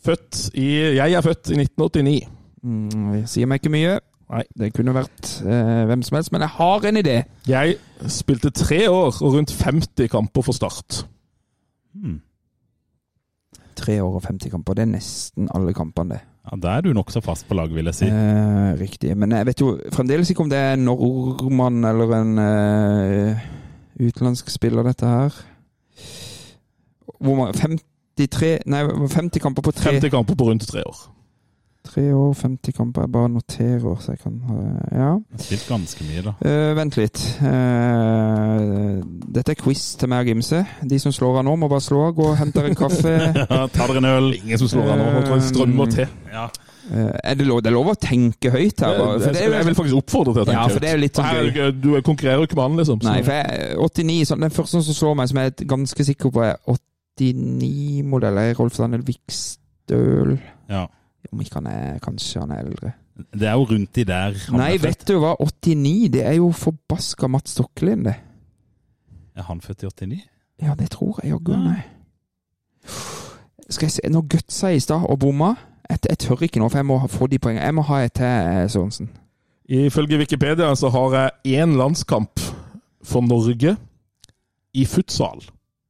Født i, jeg er født i nitten åttini. Mm, jeg sier meg ikke mye. Nei. Det kunne vært eh, hvem som helst, men jeg har en idé. Jeg spilte tre år og rundt femti kamper for Start. Hmm. Tre år og femti kamper, det er nesten alle kampene det. Ja, da er du nok så fast på laget, vil jeg si. Eh, riktig, men jeg vet jo fremdeles ikke om det er en nordmann eller en eh, utenlandsk spiller dette her. Hvor mange? femtitre, nei, femti kamper på tre. femti kamper på rundt tre år. Tre år, femti kamper. Jeg bare noterer, så jeg kan ha... Ja. Jeg har spilt ganske mye, da. Uh, vent litt. Uh, dette er quiz til meg og Gimse. De som slår av nå, må bare slå av. Gå og henter en kaffe. Ja, tar dere en øl. Ingen som slår av nå. Nå tror jeg strømmer til. Ja. Uh, er det, lov, det er lov å tenke høyt her? Det, det, det er, jeg vil faktisk oppfordre til å tenke ja, for det er jo litt sånn høyt. Her, du konkurrerer jo ikke med han, liksom. Så. Nei, for jeg, åttini, sånn, den første som slår meg, som jeg er ganske sikker på, er åttini-modeller. Rolf Daniel Vikstøl. Ja. Om ikke han er, kanskje han er eldre. Det er jo rundt de der. Nei, vet du hva? åttini, det er jo forbaska Mats Stokkelin, det. Er han født i åttini? Ja, det tror jeg jaggu han er. Skal jeg se, nå gutsa jeg i stad og bomma. Jeg, jeg tør ikke nå, for jeg må få de poengene. Jeg må ha et til, Sørensen. Ifølge Wikipedia så har jeg én landskamp for Norge i futsal.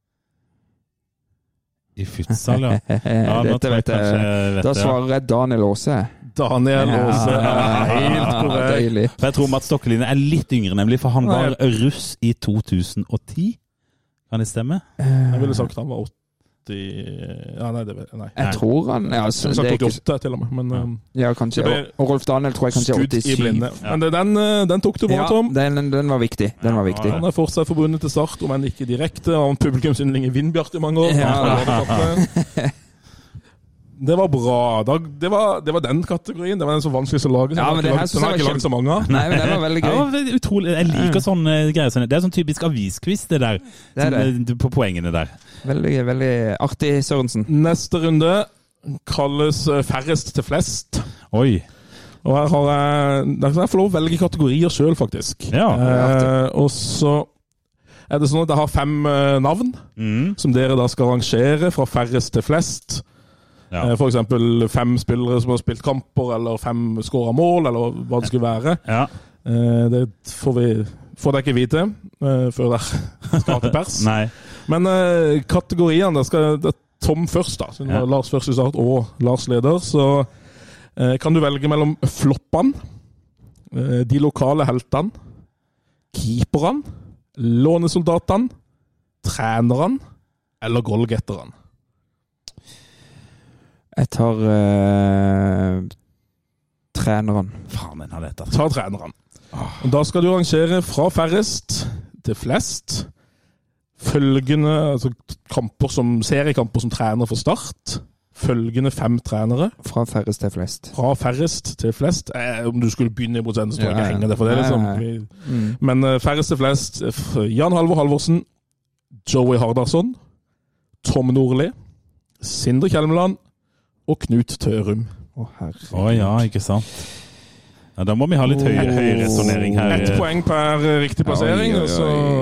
I futsal, ja. Ja, Dette vet jeg. jeg vet da svarer jeg Daniel Aase. Daniel Aase er helt korrekt. Deilig. For jeg tror Mats Stokkelin er litt yngre, nemlig, for han var russ i to tusen og ti. Kan det stemme? Jeg ville sagt han var åtti... Ja, nei, det vet jeg. Nei. Jeg tror han... Ja, jeg ville sagt åttiåtte til og med, men... Um, ja, kanskje. Og Rolf Daniel tror jeg kanskje er åttisyv. Ja. Men den, den tok du bra, ja, Tom. Den, den var viktig. Den var viktig. Han er fortsatt forbundet til Start, om han ikke direkte. Han har publikumsyndling i Vindbjart i mange år. Ja. Det var bra. Det var, det var den kategorien. Det var den så vanskeligst å lage. Ja, men det her den har ikke laget så mange av. Nei, men det var veldig gøy. Ja, det var utrolig. Jeg liker sånne greier. Det er sånn typisk aviskviss, det der. Det er det. På poengene der. Veldig, veldig artig, Sørensen. Neste runde kalles færrest til flest. Oi. Og her har jeg... Der kan jeg få lov å velge kategorier selv, faktisk. Ja. Eh, og så er det sånn at jeg har fem eh, navn, mm. som dere da skal rangere fra færrest til flest. Ja. Eh, for eksempel fem spillere som har spilt kamper, eller fem skåret mål, eller hva det skulle være. Ja. Eh, det får vi... Får dere ikke vite uh, før dere starter pers. Nei. Men uh, kategorien, det, skal, det er Tom først da, siden ja. Lars først i start og Lars leder, så uh, kan du velge mellom floppene, uh, de lokale heltene, keeperne, lånesoldatene, trenerne eller goalgetterne. Jeg tar uh, treneren. Faen, den har dette. Ta treneren. Og da skal du rangere fra færrest til flest følgende altså kamper som, seriekamper som trener for Start. Følgende fem trenere. Fra færrest til flest. Fra færrest til flest. Eh, om du skulle begynne i prosent, så tror jeg ikke henger det for det. Liksom. Mm. Men uh, færrest til flest. Jan Halvor Halvorsen, Joey Hardarson, Tom Nordli, Sindre Kjelmeland og Knut Tørum. Å, herregud. Å ja, ikke sant. Ja, da må vi ha litt høy, oh. høy resonering her. Ett poeng per riktig plassering. Oi, oi, oi.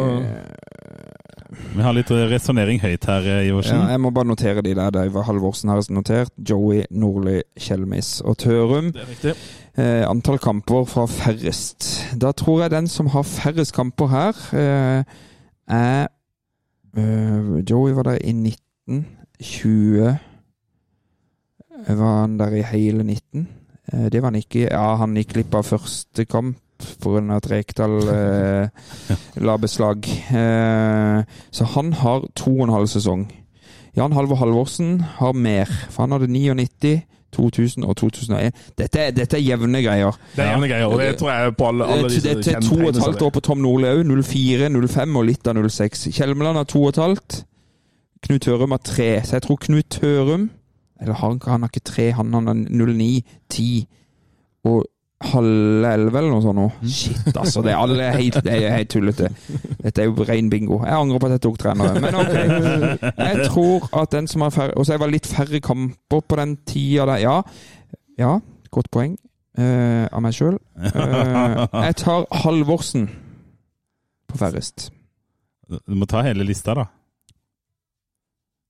Så... Vi har litt resonering høyt her, Iversen. Ja, jeg må bare notere de der. Det var Halvorsen har notert. Joey, Nordli, Kjelmis og Tørum. Det er riktig. Eh, antall kamper fra færrest. Da tror jeg den som har færrest kamper her, eh, er eh, Joey var der i nitten. tjue var han der i hele nitten. Det var han ikke. Ja, han gikk glipp av første kamp på grunn av at Rekdal eh, la beslag. Eh, så han har to og en halv sesong. Jan Halvor Halvorsen har mer, for han hadde nittini, to tusen og to tusen og en. Dette, dette er jevne greier. Det er jevne greier, og det tror jeg på alle, alle disse Dette er to og et halvt år på Tom Nordli også, null fire, null fem og litt av null seks. Kjelmeland har to og et halvt. Knut Tørum har tre, så jeg tror Knut Tørum eller han, han har ikke tre, han har null ni, ti og halve elleve eller noe sånt nå. Shit, altså, det er alle helt, det er helt tullete. Dette er jo ren bingo. Jeg angrer på at jeg tok trenere, men ok. Jeg tror at den som har færre, og så var litt færre kamper på den tida der, ja, ja, godt poeng uh, av meg selv. Uh, jeg tar Halvorsen på færrest. Du må ta hele lista da.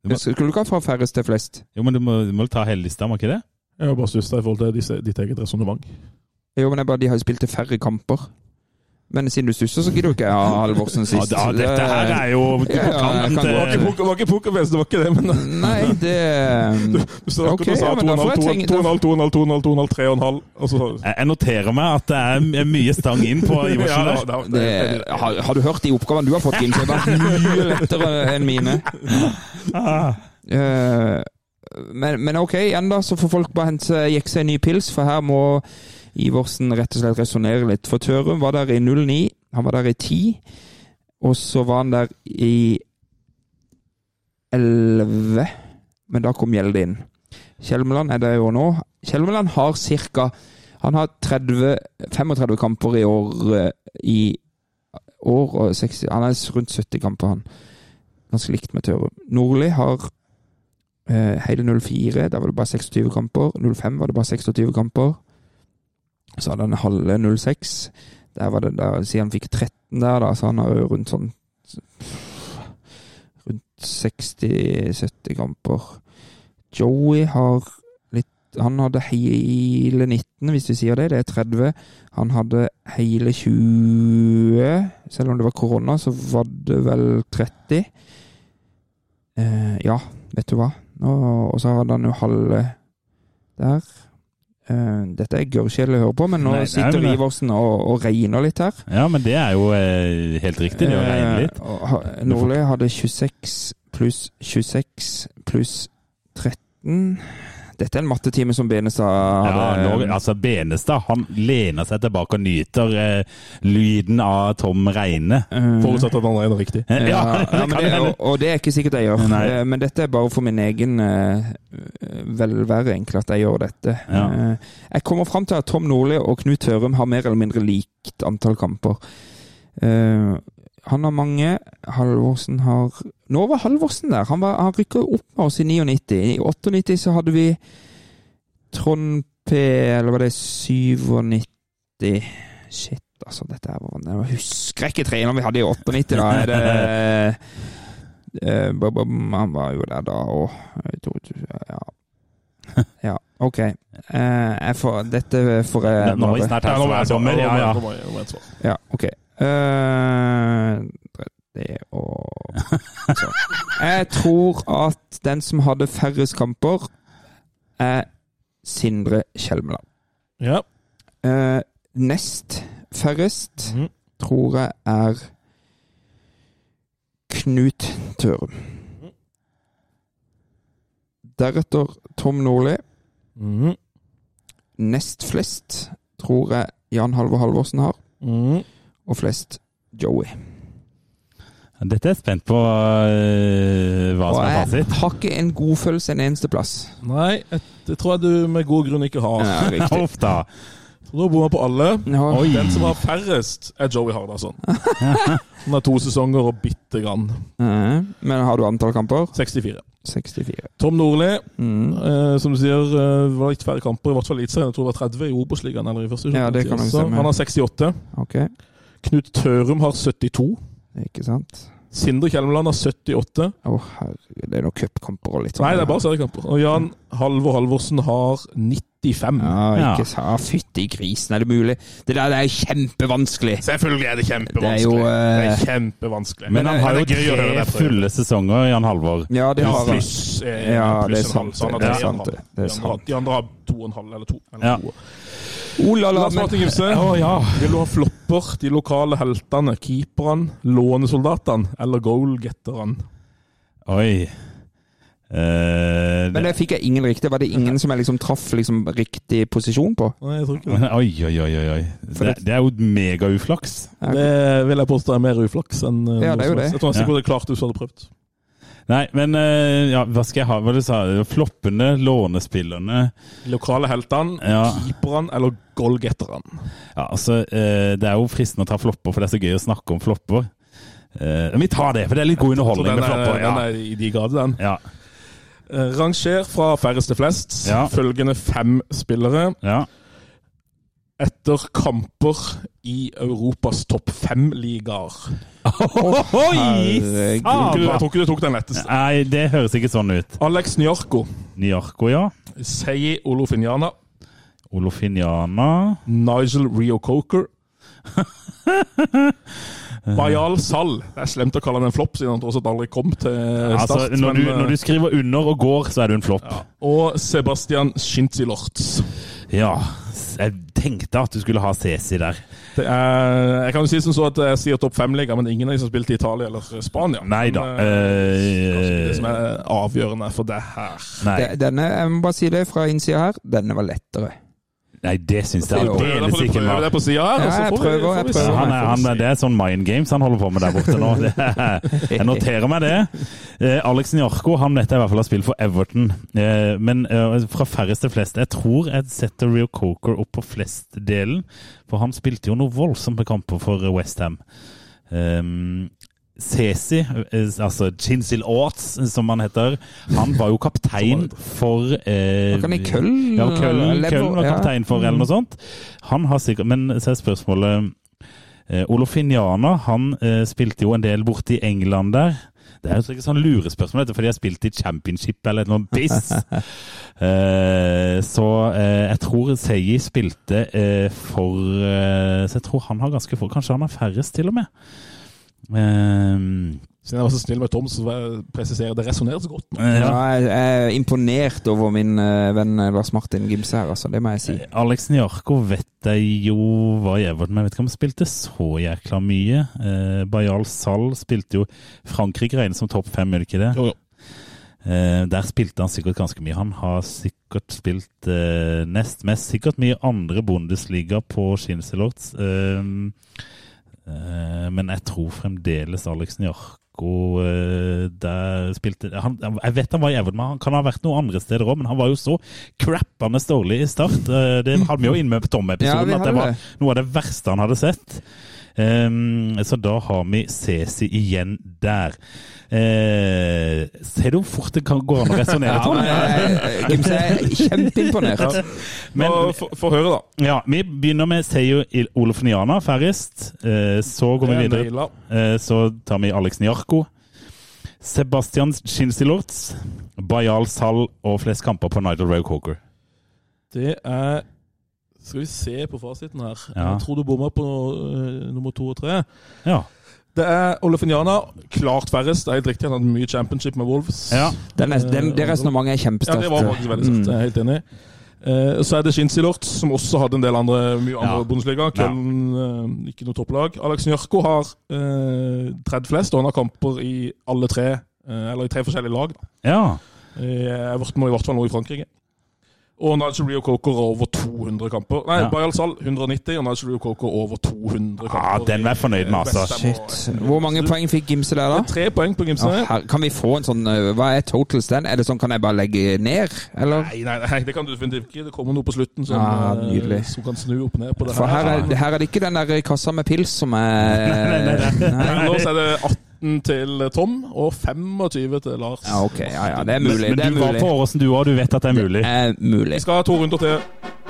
må... Skulle du ikke ha fra færrest til flest? Jo, men du må, du må ta hele lista, må ikke det? Jeg har bare stusset i forhold til disse, ditt eget resonnement. Jo, men det er bare de har jo spilt til færre kamper. Men siden du stusser, så gidder du ikke ha Halvorsen sist. Ja, dette her er jo ja, ja, det var ikke poker, var ikke pokerfest, det var ikke det, men... Nei, det... Du, du sa okay, to komma fem, to komma fem, to komma fem, to komma fem, to komma fem, tre komma fem, og så... Jeg noterer meg at det er mye stang inn på Iversen der. Ja, det, det, det, har, har du hørt de oppgavene du har fått inn, så det var mye lettere enn mine. Uh, men, men ok, igjen da, så får folk bare hente jekke seg en ny pils, for her må Iversen rett og slett resonere litt. For Tørum var der i null ni, han var der i ti, og så var han der i elleve, men da kom Gjelde inn. Kjelmeland er der jo nå. Kjelmeland har cirka, han har tretti, femogtretti kamper i år, i år og seksti, han er rundt sytti kamper han. Ganske likt med Tørum. Nordli har eh, hele null fire, der var det bare tjueseks kamper. null fem var det bare tjueseks kamper. Så hadde han halve null seks. Der var det der, siden han fikk tretten der da, så han har jo rundt sånn rundt seksti sytti kamper. Joey har litt, han hadde hele nitten, hvis vi sier det, det er tretti. Han hadde hele tjue, selv om det var korona, så var det vel tretti. Eh, ja, vet du hva? Nå, og så hadde han jo halve der. Uh, dette er gørrkjedelig å høre på, men nå nei, sitter nei, Iversen og, og regner litt her. Ja, men det er jo eh, helt riktig, det å regne litt. Uh, Nordli hadde tjueseks pluss tjueseks pluss tretten. Dette er en mattetime som Benestad hadde. Ja, nå, altså Benestad, han lener seg tilbake og nyter eh, lyden av Tom Reine. Uh, Forutsatt at han regner riktig. Ja, ja, ja, men det, og, og det er ikke sikkert jeg gjør. Nei. Men dette er bare for min egen uh, velvære egentlig at jeg gjør dette. Ja. Uh, jeg kommer frem til at Tom Nordli og Knut Tørum har mer eller mindre likt antall kamper. Uh, han har mange. Halvorsen har... Nå var Halvorsen der. Han, var, han rykket opp med oss i nittioni. I nittiåtte så hadde vi Trond P, eller var det syttisyv? Shit, altså, dette her var... Jeg husker ikke trener vi hadde i nittiåtte da. Er det... Uh, han var jo der da, og... Ja. Ja, ok. Uh, jeg får... Dette får jeg... Nå er vi snart her, så er sommer. Ja, ja. Ja, ok. Uh, det og sånn. Jeg tror at den som hadde færrest kamper er Sindre Kjelmeland. Ja. Uh, nest færrest mm. tror jeg er Knut Tørum. Mm. Deretter Tom Nordli. Mm. Nest flest tror jeg Jan Halvor Halvorsen har. Mm. Og flest Joey. Dette er jeg spent på uh, hva og som er fasit. Jeg har ikke en god følelse en eneste plass. Nei, det tror jeg du med god grunn ikke har. Ja, riktig. Ofte. Så da bor man på alle. Ja. Den som har færrest er Joey Hardarson. Han har to sesonger og bitte grann. Uh, men har du antall kamper? sekstifire. sekstifire. Tom Nordli, mm. uh, som du sier, uh, var litt færre kamper, i hvert fall litt siden. Jeg tror det var tretti i Obos-ligaen eller i første divisjon. Ja, det kan jeg stemme. Han har sekstiåtte. Ok. Knut Tørum har syttito. Ikke sant? Sindre Kjelmeland har syttiåtte. Å oh, herregud, det er noen cupkamper og litt sånn. Nei, det er bare seriekamper. Og Jan Halvor Halvorsen har nittifem. Ja, ikke sa fytti grisen, er det mulig? Det der det er kjempevanskelig. Selvfølgelig er det kjempevanskelig. Det er, jo, uh... det er kjempevanskelig. Men han har jo tre fulle sesonger, Jan Halvor. Ja, det har han. Pluss, eh, ja, pluss det er sant. Så han har det tre er sant. Det er sant. De andre har to og en halv eller to. Eller ja. to. Oh, la, la, Lars Martin Gimse, oh, ja. Vil du ha flopper, de lokale heltene, keeperne, lånesoldatene eller goalgetterne? Oi. Uh, Men det fikk jeg ingen riktig. Var det ingen som jeg liksom traff liksom riktig posisjon på? Nei, jeg tror ikke det. Oi, oi, oi, oi. Det, det er jo mega uflaks. Ja, okay. Det vil jeg påstå er mer uflaks enn ja, det er jo det. Jeg tror sikkert ja. Det er klart du så hadde prøvd. Nei, men uh, ja, hva skal jeg ha? Hva du sa? Floppene, lånespillerne. Lokale heltene, ja. Keeperne eller goalgetterne. Ja, altså, uh, det er jo fristende å ta flopper, for det er så gøy å snakke om flopper. Uh, vi tar det, for det er litt god underholdning med flopper. Ja. Den er i de grader, den. Ja. Uh, ranger fra færreste flest. Ja. Følgende fem spillere. Ja. etter kamper i Europas topp fem-ligaer. Oi! Jeg tror ikke du tok den letteste. Nei, det høres ikke sånn ut. Alex Nyarko. Nyarko, ja. Seyi Olofiniana. Olofiniana. Nigel Reo-Coker. Bayal Sall. Det er slemt å kalle han en flopp, siden han tross alt aldri kom til start. Altså, når, men, du, når du skriver under og går, så er du en flopp. Ja. Og Sebastian Schintzilorts. Ja, jeg tenkte at du skulle ha Ceci der. Det er, jeg kan jo si som så at jeg sier topp fem-liga, men ingen av de som spilte i Italia eller Spania. Nei da. Men, uh, det som er avgjørende for det her. Nei. Denne, jeg må bare si det fra innsida her, denne var lettere. Nei, det synes jeg aldeles ikke var. Det på siden her, ja, jeg prøver, jeg prøver. Han er, han er, det er sånn mind games han holder på med der borte nå. Det er, jeg noterer meg det. Eh, Alex Nyarko, han vet jeg i hvert fall har spilt for Everton. Eh, men eh, fra færreste flest, jeg tror jeg setter Reo-Coker opp på flestdelen, for han spilte jo noe voldsomt med kamper for West Ham. Um, Ceci, altså Schintzilorts, som han heter, han var jo kaptein for eh, Han kan i Køll ja, Køln, Køln var kaptein for eller noe sånt. Han har sikkert, men så er spørsmålet eh, Olofiniana, han eh, spilte jo en del borte i England der. Det er jo ikke sånn lurespørsmål, fordi jeg har spilt i Championship eller noe piss. eh, så eh, jeg tror Seyi spilte eh, for eh, så jeg tror han har ganske få, kanskje han har færrest til og med. Um, Siden jeg var så snill med Tom, så jeg presiserer det resonerer så godt. Ja, jeg er imponert over min uh, venn Lars Martin Gimse her, altså, det må jeg si. Alex Nyarko vet jeg jo var i Everton, men jeg vet ikke om han spilte så jækla mye. Uh, Bayal Sall spilte jo Frankrike regnet som topp fem, er det ikke det? Jo, jo. Uh, der spilte han sikkert ganske mye. Han har sikkert spilt uh, nest mest, sikkert mye andre Bundesliga på Schintzilorts. Uh, uh, men jeg tror fremdeles Alex Nyarko uh, der spilte han, jeg vet han var i Everton, men han kan ha vært noen andre steder også, men han var jo så crappende dårlig i start. Uh, det hadde vi jo inne med på Tom-episoden, ja, at det var det. Noe av det verste han hadde sett. Um, så da har vi Ceci igjen der. Uh, ser du hvor fort det kan gå an å resonere, Tom? Gimse er kjempeimponert. Men få høre da. Ja, vi begynner med Seyi Olofiniana, færrest. Uh, så går vi videre. Uh, så tar vi Alex Nyarko. Sebastian Schintzilorts, Bayal Sall og flest kamper på Nigel Reo-Coker. Det er... Skal vi se på fasiten her. Ja. Jeg tror du bommer på uh, nummer to og tre. Ja. Det er Olofiniana, klart færrest. Det er helt riktig, han hadde mye championship med Wolves. Ja. Den er, den, det resonnementet er kjempesterkt. Ja, det var faktisk veldig sterkt. Jeg er helt enig. Uh, så er det Schintzilorts, som også hadde en del andre, mye andre ja. Bundesliga. Køln, ja. uh, ikke noe topplag. Alex Nyarko har uh, tredje flest, og han har kamper i alle tre, uh, eller i tre forskjellige lag. Da. Ja. Uh, Everton må i hvert fall nå i Frankrike. Og Nigel Reo-Coker over to hundre kamper. Nei, ja. Bayal Sall hundre og nitti, og Nigel Reo-Coker over to hundre kamper. Ja, den var fornøyd med, altså. Shit. Hvor mange poeng fikk Gimse der, da? Tre poeng på Gimse. Oh, her, kan vi få en sånn, hva er totals den? Er det sånn, kan jeg bare legge ned, eller? Nei, nei, nei det kan du definitivt ikke. Det kommer noe på slutten som, ah, som kan snu opp og ned på det her. For her er, her er det ikke den der kassa med pils som er... nei, nei, nei. nei. Nå så er det atten til Tom, og femogtyve til Lars. Ja, ok. Ja, ja, det er mulig. Men, men det er du var mulig. på Åresen du også, du vet at det er mulig. Det er mulig. Vi skal ha to runder til.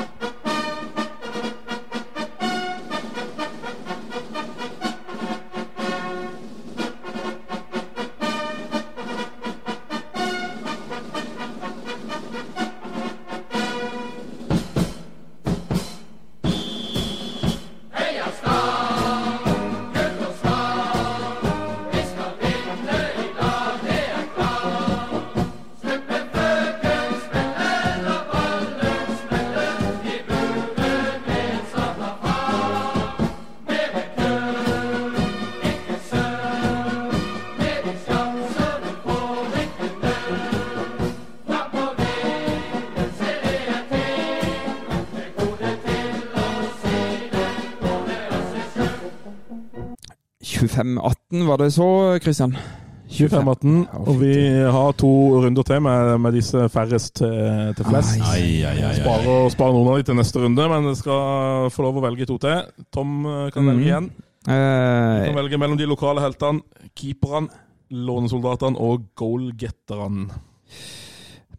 tjuefem atten var det så, Kristian? tjuefem atten, og vi har to runder til med, med disse færrest til, til flest. Ai, ai, ai, sparer, sparer noen av de til neste runde, men jeg skal få lov å velge to til. Tom kan velge igjen. Du kan velge mellom de lokale heltene, keeperne, lånesoldatene og goalgetterne.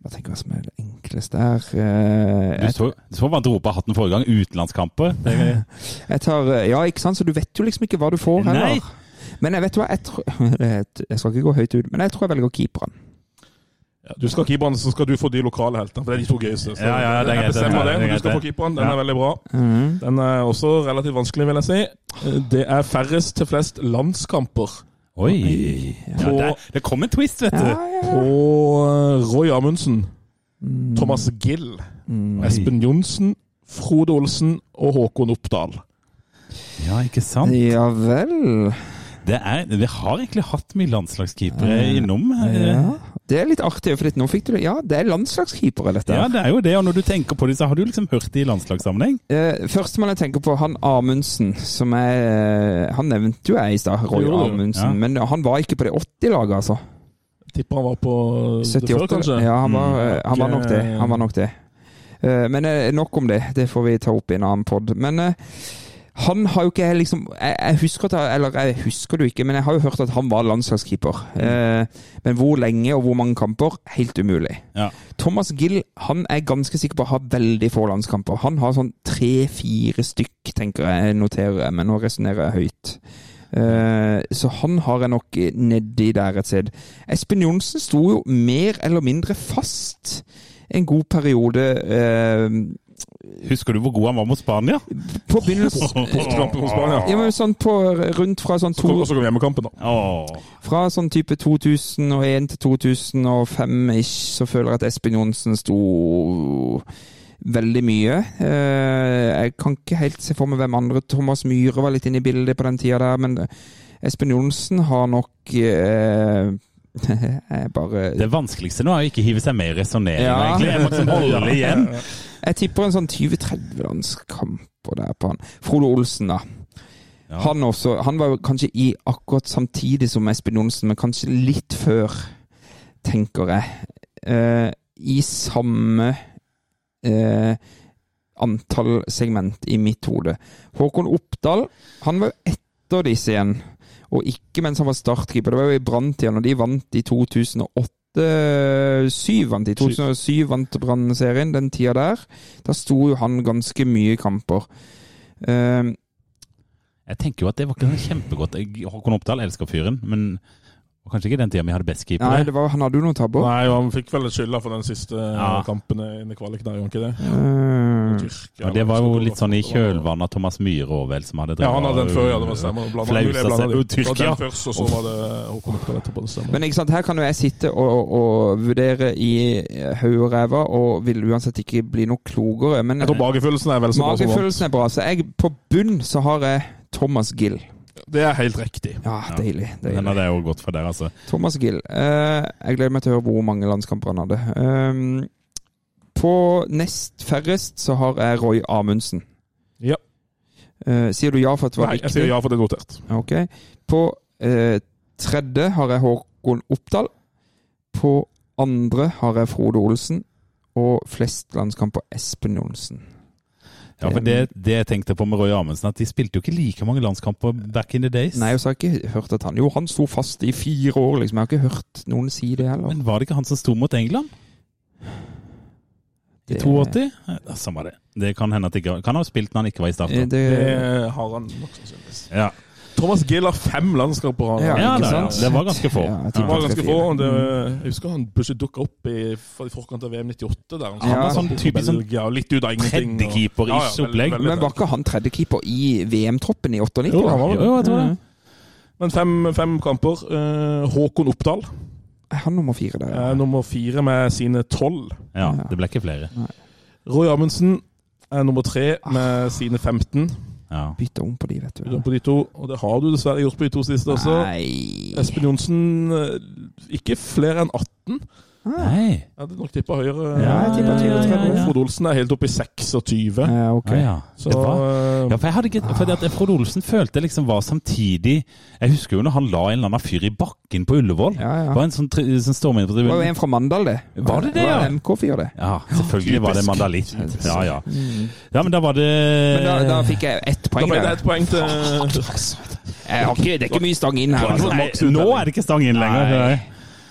Hva tenker jeg som er det enkleste her? Uh, Du så, du så hva han dro på hatten forrige gang, utenlandskamper. Det, jeg tar, ja, ikke sant, så du vet jo liksom ikke hva du får heller. Nei. Men jeg vet hva, jeg, tror, jeg skal ikke gå høyt ut, men jeg tror jeg velger keeperen. Ja, du skal keeperen, så skal du få de lokale heltene, for det er de to gøyeste. Så Ja, ja, det er jeg greit, bestemmer det er det, men greit, du skal det. få keeperen. Den Ja. er veldig bra. Mhm. Den er også relativt vanskelig, vil jeg si. Det er færrest til flest landskamper. oi! På, Ja, det, det kom en twist, vet du. Ja, ja, ja. på Roy Amundsen, Mm. Thomas Gill, Mm. Espen Johnsen, Frode Olsen og Håkon Oppdal. Ja, ikke sant? Ja vel. Det er, vi har egentlig hatt mye landslagskeepere innom. Ja. Det er litt artig, for nå fikk du det. Ja, det er landslagskeepere, dette. Ja, det er jo det, og når du tenker på det, så har du liksom hørt det i landslagssammenheng. Eh, Førstemann jeg tenker på, han Amundsen, som er Han nevnte jo jeg i stad, Roy Jo, jo, Amundsen. ja. Men han var ikke på det åtti-laget, altså. Tipper han var på det før, syttiåtte, kanskje? ja, han var, Mm. eh, han var nok det. Han var nok det. Eh, Men eh, nok om det. Det får vi ta opp i en annen podd. Men eh, han har jo ikke liksom jeg, jeg husker at, eller jeg husker det ikke, men jeg har jo hørt at han var landslagskeeper. Eh, men hvor lenge og hvor mange kamper? Helt umulig. Ja. Thomas Gill, han er ganske sikker på å ha veldig få landskamper. Han har sånn tre-fire stykk, tenker jeg, noterer jeg, men nå resonnerer jeg høyt. Uh, så han har jeg nok nedi der et sted. Espen Johnsen sto jo mer eller mindre fast en god periode. Uh, Husker du hvor god han var mot Spania? på begynnelsen Bortekampen mot Spania. ja, men sånn på, rundt fra sånn Så kom to, også kom hjemmekampen, da. Åh. fra sånn type to tusen og en til to tusen og fem ish, så føler jeg at Espen Johnsen sto veldig mye. Eh, jeg kan ikke helt se for meg hvem andre. Thomas Myhre var litt inne i bildet på den tida der, men Espen Johnsen har nok eh, jeg bare Det vanskeligste nå er jo ikke hive seg med i resonering, Ja. egentlig. Jeg må liksom holde det igjen. Jeg tipper en sånn tjue tretti landskamper der på han. Frode Olsen, da. Ja. Han også, han var jo kanskje i akkurat samtidig som Espen Johnsen, men kanskje litt før, tenker jeg. Eh, I samme eh, antall segment i mitt hode. Håkon Oppdal, han var jo etter disse igjen, og ikke mens han var startkeeper. Det var jo i Brann-tida, når de vant i to tusen og åtte. Syv vant i to tusen og syv vant Brann-serien, den tida der. Da sto jo han ganske mye i kamper. Eh, Jeg tenker jo at det var ikke kjempegodt. Jeg- Håkon Oppdal elsker fyren, men det var kanskje ikke den tida vi hadde best keepere. nei, det var, han hadde jo noen tabber. Nei, og han fikk vel skylda for den siste Ja. kampen i kvalik der, gjorde han ikke det? Eh, Tyrkia, Og det var jo eller litt sånn i det var- kjølvannet av Thomas Myhre også, vel, som hadde Ja, han hadde den før, ja, det var stemmer. Blant annet, Flausa mulig jeg blander seg- de. Jo, Det var Tyrkia. den først, og så var det Håkon Oppdal etterpå, det stemmer. Men ikke sant, her kan jo jeg sitte og, og vurdere i høy og ræva, og vil uansett ikke bli noe klokere. Men Jeg tror magefølelsen er vel så bra som vant. magefølelsen er bra, så jeg, på bunn så har jeg Thomas Gill. Det er helt riktig. Ja, deilig. Den deilig. hadde jeg jo gått for der, altså. Thomas Gill. Eh, jeg gleder meg til å høre hvor mange landskamper han hadde. Um, på nest færrest så har jeg Roy Amundsen. Ja. Eh, sier du ja for at det var Nei, riktig? jeg sier ja for det er notert. Ok. På eh, tredje har jeg Håkon Oppdal. På andre har jeg Frode Olsen. Og flest landskamper Espen Johnsen. Ja, for det, det jeg tenkte på med Roy Amundsen, at de spilte jo ikke like mange landskamper back in the days. Nei, så har jeg ikke hørt at han Jo, han sto fast i fire år, liksom. Jeg har ikke hørt noen si det heller. Men var det ikke han som sto mot England? I Det- to-åtti? Ja, samme det. Det kan hende at det ikke Kan ha spilt når han ikke var i Eh, starten. Det, Det har han nok sannsynligvis. Ja, Thomas Gill har fem landskamper. Han. Ja, ja ikke da, ja. sant? Det var ganske få. Ja, jeg Det var tipper ganske tre, få. fire. og Det, jeg husker han plutselig dukka opp i, for- i forkant av V M nittiåtte. Der. Han var sånn typisk sånn Belgia, og litt ut av ingenting. og- tredjekeeper-ish veldig- opplegg. veldig Men var ikke han tredjekeeper i V M-troppen i åttiåtte? Jo, han var vel det. Jo, jeg tror det. Men fem, fem kamper. Eh, Håkon Oppdal Er han nummer fire der? er nummer fire med sine tolv. Ja, det ble ikke flere. Roy Amundsen er nummer tre med sine femten. Ja. Bytte om på de, vet du. På de to, og det har du dessverre gjort på de to siste også. Nei. Espen Johnsen eh, ikke flere enn atten. Nei. Jeg hadde nok tippa høyere. Ja, jeg tipper tyve, tretti. Og Frode Olsen er helt oppe i seksogtyve. Ja, ok. Ja, ja. Så Det var, eh, ja, for jeg hadde ikke fordi at Frode Olsen følte jeg liksom var samtidig. Jeg husker jo når han la en eller annen fyr i bakken på Ullevål. Ja, ja. Det var en sånn, tri- sånn stormende på Det var jo tribunen. en fra Mandal, det. Var det det, Det var ja? en M K-fyr, det. Ja, selvfølgelig var det mandalitt. Ja, ja. Ja, men da var det Men da, da fikk jeg ett da poeng ble det der. ett poeng til Jeg har ikke, det er ikke mye stang inn her. Altså. Nei, nå er det ikke stang inn lenger. Nei.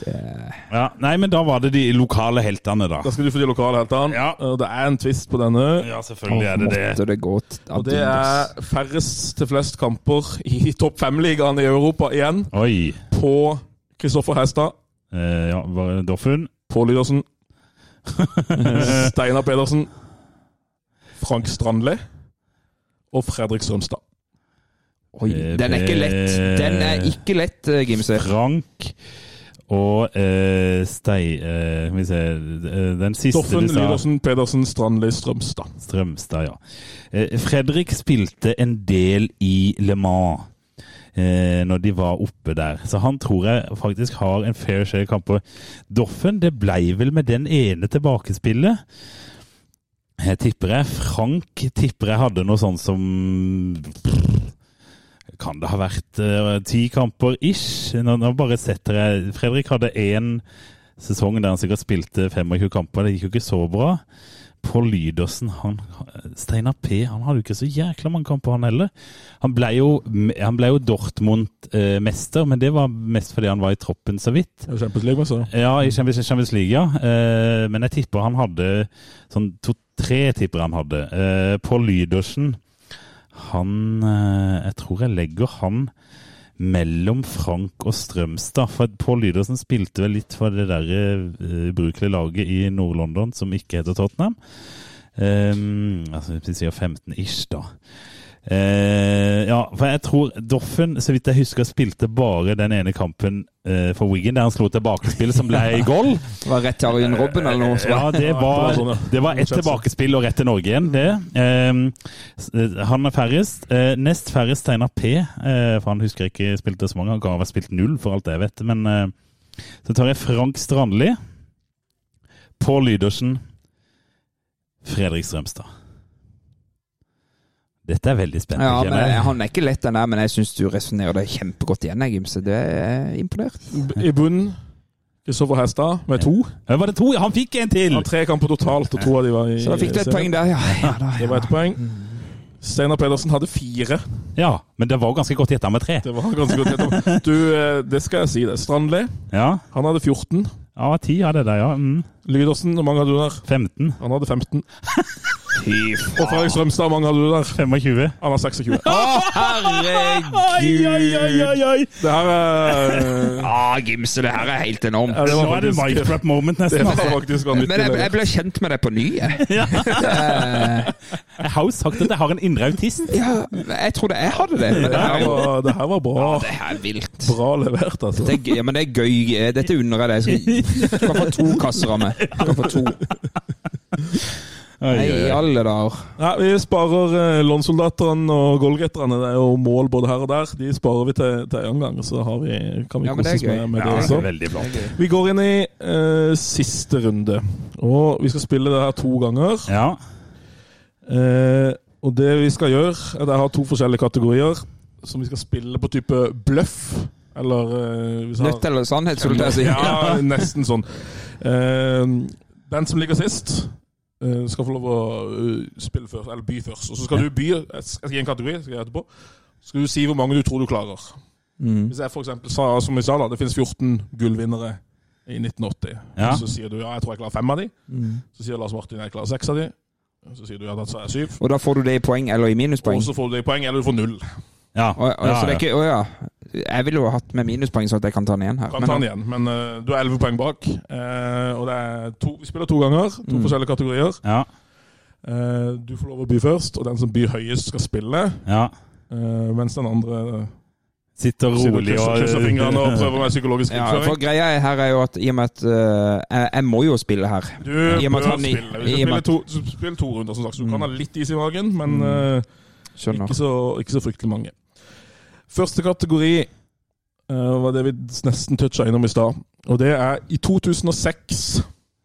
Ja, nei, men da var det de lokale heltene, da. Da skal du få de lokale heltene. Ja. Og det er en twist på denne. Ja, selvfølgelig er det det. Måtte det gå til Og det er færrest til flest kamper i topp fem-ligaen i Europa igjen. Oi. På Kristoffer Hestad. Eh, ja, var det Doffen? Pål Lydersen. Steinar Pedersen. Frank Strandli. Og Fredrik Strømstad. Oi, den er ikke lett. Den er ikke lett, Gimse. Frank og eh, Stei... Eh, vi ser, den siste Doffen, du sa... Lydersen, Pedersen, Strandli, Strømstad. Strømstad, ja. Eh, Fredrik spilte en del i Le Mans eh, når de var oppe der. Så han tror jeg faktisk har en fair share kamper. Doffen, det ble vel med den ene tilbakespillet. Jeg tipper jeg. Frank tipper jeg hadde noe sånn som... Kan det ha vært uh, ti kamper ish? Nå, nå bare setter jeg... Fredrik hadde en sesong der han sikkert spilte tjuefem kamper. Det gikk jo ikke så bra. Pål Lydersen, han, Steinar P, han hadde jo ikke så jækla mange kamper han heller. Han ble jo, han ble jo Dortmund-mester, uh, men det var mest fordi han var i troppen så vidt. I Champions League, så. Ja, i Champions, Champions League, ja. Uh, men jeg tipper han hadde sånn to-tre tipper han hadde. Uh, Pål Lydersen, han, jeg tror jeg legger han mellom Frank og Strømstad, for Pål Lydersen spilte vel litt for det der ubrukelige laget i Nord-London, som ikke heter Tottenham. Um, altså, vi sier femten-ish da. Uh, ja, for jeg tror Doffen, så vidt jeg husker, spilte bare den ene kampen uh, for Wigan, der han slo tilbakespill som ble i goal. Var rett til Arjen Robben eller noe? Ja, det var, det var et tilbakespill og rett til Norge igjen, det. Um, han er færrest. Uh, nest færrest Steinar P, uh, for han husker ikke spilte så mange, han kan ha spilt null for alt det jeg vet, men uh, så tar jeg Frank Strandli, Pål Lydersen, Fredrik Strømstad. Dette er veldig spennende. Ja, men han er ikke lett den der, men jeg synes du resonerer det kjempegodt igjen, jeg, Gimse. Det er imponert. I bunnen, Kristoffer Hestad med to. Ja, var det to? Han fikk en til! Han har tre kamper totalt, og to av de var i... Så da fikk du et poeng der, ja. ja, da, ja. Det var et poeng. Steinar Pedersen hadde fire. Ja, men det var ganske godt gjettet med tre. Det var ganske godt gjettet. Du, det skal jeg si det. Strandli, ja. Han hadde fjorten. Ja, ti hadde det, ja. Mm. Lydersen, hvor mange hadde du der? femten. Han hadde femten. Og Fredrik Strømstad, hvor mange hadde du der? femogtjue. Han har seksogtjue. Å, herregud! Oi, oi, oi, oi, oi! Det her er... Ah, Gimse, det her er helt enormt. Ja, det var Nå er det faktisk- mic drop moment nesten. Det var faktisk vanvittig. Men jeg, jeg ble kjent med det på ny, jeg. Ja. Eh, Jeg har jo sagt at jeg har en indre autist. ja, jeg trodde jeg hadde det. Men det Det her, her var, det her var bra. ja, det her er vilt. Bra levert, altså. Det er, gøy- ja, men det er gøy. Dette unner jeg deg. Jeg skal få to kasser av meg. Jeg skal få to. Oi, Nei, oi, i oi. alle dager. Ja, vi sparer eh, lånsoldaterne og goalgetterne. Det er jo mål både her og der. De sparer vi til, til en gang, så har vi, kan vi Ja, men det er kose oss med, gøy. med det Ja, også. veldig flott. Vi går inn i eh, siste runde, og vi skal spille det her to ganger. Ja, Eh, og det vi skal gjøre, er at jeg har to forskjellige kategorier som vi skal spille på type bluff, eller eh, hvis jeg har- Nødt eller sannhet, skulle jeg si. Ja, nesten sånn. Eh, den som ligger sist, eh, skal få lov å eh, spille først, eller by først. Og så skal du by, jeg skal gi en kategori, skal jeg etterpå. Så skal du si hvor mange du tror du klarer. Mm. Hvis jeg for eksempel sa, som vi sa da, det finnes fjorten gullvinnere i nitten åtti. Ja. Så sier du, ja, jeg tror jeg klarer fem av de. Mm. Så sier Lars Martin, jeg klarer seks av de. Så sier du, ja, da sa jeg syv. Og da får du det i poeng eller i minuspoeng? Og så får du det i poeng, eller du får null. ja. Å, å, ja, så det er ja. ikke, å ja. Jeg ville jo ha hatt med minuspoeng så at jeg kan ta den igjen her. Kan ta den igjen, men uh, du er elleve poeng bak. Uh, og det er to, vi spiller to ganger, to Mm. forskjellige kategorier. Ja, Uh, du får lov å by først, og den som byr høyest skal spille. ja. Uh, mens den andre uh, Sitter sitter og rolig krysser, og... krysser fingrene og prøver med psykologisk Ja, innføring. for greia her er jo at i og med at uh, jeg, jeg må jo spille her. Du I og med bør at han i- spille. Vi i og skal med spille at- to, så spille to runder, som sagt. Så du Mm. kan ha litt is i magen, men Mm. uh, Skjønner. ikke, så, ikke så fryktelig mange. Første kategori uh, var det vi nesten toucha innom i stad. Og det er i to tusen og seks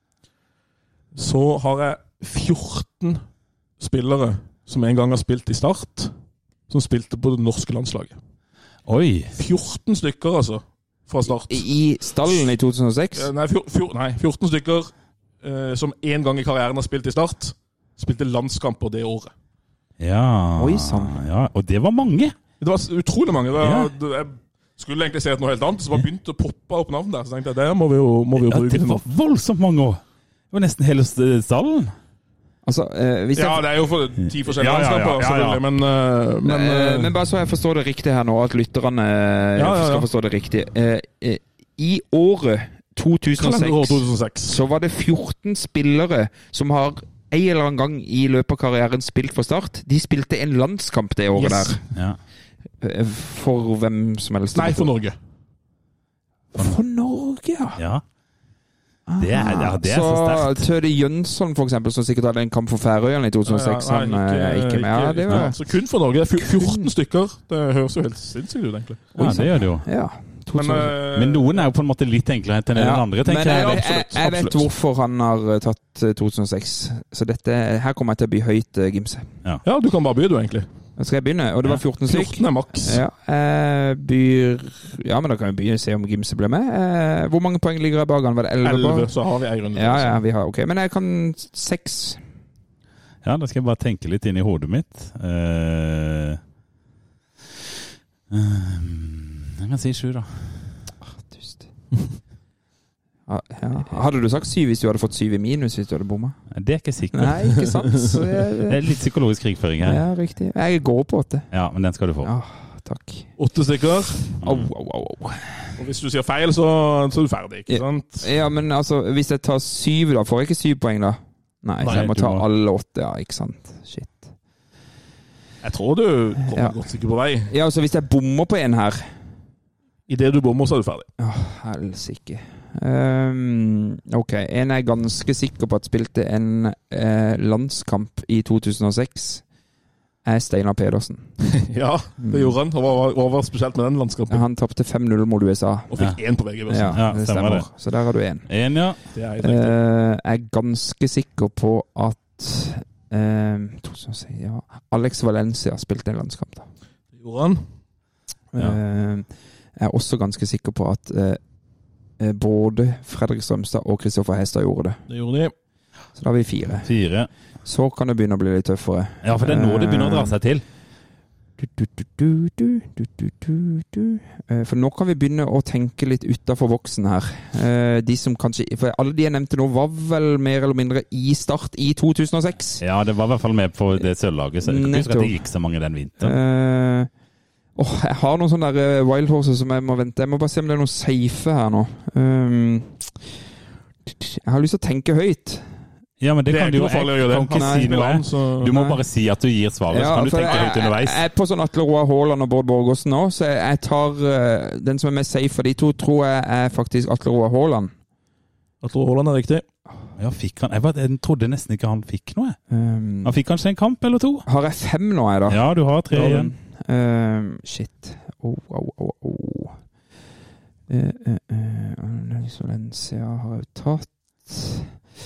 så har jeg fjorten spillere som en gang har spilt i Start, som spilte på det norske landslaget. Oi, fjorten stykker, altså, fra Start. I, I stallen i to tusen og seks? Eh, Nei, fjor, fjor, nei fjorten stykker eh, som en gang i karrieren har spilt i Start, spilte landskamper det året. ja. Oi, sann. Ja, og det var mange. Det var s- utrolig mange. Det var, Ja. det, jeg Skulle egentlig se et noe helt annet, så bare begynte å poppe opp navn der. Så tenkte jeg, det må vi jo, må vi jo Ja, bruke det til var noe. voldsomt mange år. Det var nesten hele stallen. Altså, eh, hvis jeg, Ja, det er jo for ti forskjellige Ja, ja, ja, landskaper, ja, ja. selvfølgelig, men, eh, men, eh, eh, men bare så jeg forstår det riktig her nå, at lytterne eh, Ja, ja, ja. skal forstå det riktig. Eh, eh, I året to tusen og kalenderår seks to tusen og seks. så var det fjorten spillere som har en eller annen gang i løpet av karrieren spilt for Start. De spilte en landskamp det året Yes. der. Ja. Eh, For hvem som helst. Nei, for Norge. For Norge, ja. ja. Det er, ja, det er så sterkt. Tøde Jønsson, for eksempel, som sikkert hadde en kamp for Færøyene i to tusen og seks, Ja, han nei, er ikke med. Ja, det var, ja, så kun for Norge. Det er fjorten stykker. Det høres jo helt sinnssykt ut, egentlig. Ja, det gjør det jo. ja. Men, eh, Men noen er jo på en måte litt enklere enn den Ja, andre, tenker men jeg, jeg. jeg, Absolutt, jeg vet absolutt. hvorfor han har eh, tatt eh, to tusen og seks. Så dette, her kommer jeg til å bli høyt, eh, Gimse. Ja, du kan bare by, du, egentlig. Da skal jeg begynne, og det var fjorten stykk. fjorten er maks. Ja, jeg byr Ja, men da kan vi begynne å se om Gimse blir med. Eh, Hvor mange poeng ligger jeg bak han? Var det elleve? elleve, så har vi en runde. Ja, ja, vi har ok. Men jeg kan seks. Ja, da skal jeg bare tenke litt inn i hodet mitt. Uh, uh, jeg kan si sju, da. Dust. Ja, ja. Hadde du sagt syv hvis du hadde fått syv i minus hvis du hadde bomma? Det er ikke sikkert. Nei, ikke sant? Så Det jeg, er litt psykologisk krigføring her. ja, riktig. Jeg går på åtte. Ja, men den skal du få. Ja, takk. Åtte stykker. Au, au, au, au. Og hvis du sier feil, så, så er du ferdig, ikke sant? Ja, men altså, hvis jeg tar syv, da får jeg ikke syv poeng, da? Nei, så Nei, jeg må du ta må- alle åtte, ja, ikke sant? Shit. Jeg tror du kommer Ja. godt sikkert på vei. Ja, altså, hvis jeg bommer på en her I det du bommer, så er du ferdig. Åh, helsike. Um, ok, en er ganske sikker på at spilte en eh, landskamp i to tusen og seks, er Steinar Pedersen. Ja, det gjorde han. Og hva, hva var spesielt med den landskapen? Han tappte fem null mot U S A. Og fikk én på V G. Ja, Ja, det stemmer stemmer. det. Så der har du en. En, ja. Det er helt Eh, riktig. jeg er ganske sikker på at eh, to tusen og seks, ja. Alex Valencia spilte en landskamp, da. Det gjorde han. Ja. Eh, jeg er også ganske sikker på at eh, eh, både Fredrik Strømstad og Kristoffer Hestad gjorde det. Det gjorde de. Så da har vi fire. Fire. Så kan det begynne å bli litt tøffere. Ja, for det er nå det begynner å dra seg til. Du, du, du, du, du, du, du, du, du. Eh, For nå kan vi begynne å tenke litt utenfor boksen her. Eh, De som kanskje, for alle de jeg nevnte nå var vel mer eller mindre i Start i to tusen og seks. Ja, det var i hvert fall med på det sølvlaget, så jeg kan ikke huske at det gikk så mange den vinteren. Eh, åh, jeg har noen sånne der eh, wild horses som jeg må vente. Jeg må bare se om det er noe safe her nå. Um, jeg har lyst til å tenke høyt. Ja, men det, Det er kan du ikke jo noe farlig å gjøre jeg det. kan ikke Han si spiller noe. an, så- Du må Nei. bare si at du gir svaret, så Ja, kan du for tenke jeg, høyt underveis. Jeg er på sånn Atle Roar Haaland og Bård Borgersen nå, så jeg, jeg tar eh, den som er mest safe av de to, tror jeg er faktisk Atle Roar Haaland. Jeg tror Haaland er riktig. Ja, fikk han? Jeg, bare, jeg trodde nesten ikke han fikk noe. Um, Han fikk kanskje en kamp eller to? har jeg fem nå, jeg da? Ja, du har tre igjen. Um, shit. Oh, oh, oh, oh. Uh, uh, uh, Valencia har jeg jo tatt.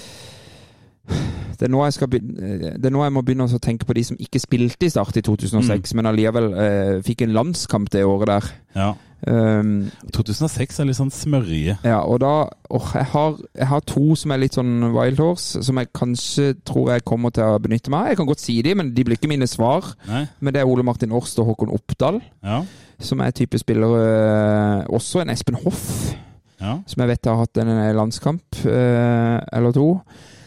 Det er nå jeg skal begynne, det er nå jeg må begynne å tenke på de som ikke spilte i Start i to tusen og seks, men allikevel uh, fikk en landskamp det året der. Ja. Um, to tusen og seks er litt sånn smørje. ja, og da åh, jeg, har, jeg har to som er litt sånn wild horse, som jeg kanskje tror jeg kommer til å benytte meg av. Jeg kan godt si de, men de blir ikke mine svar. Nei? Men det er Ole Martin Årst og Håkon Oppdal, Ja. som er type spiller. øh, Også en Espen Hoff, Ja. som jeg vet har hatt en øh, landskamp øh, eller to.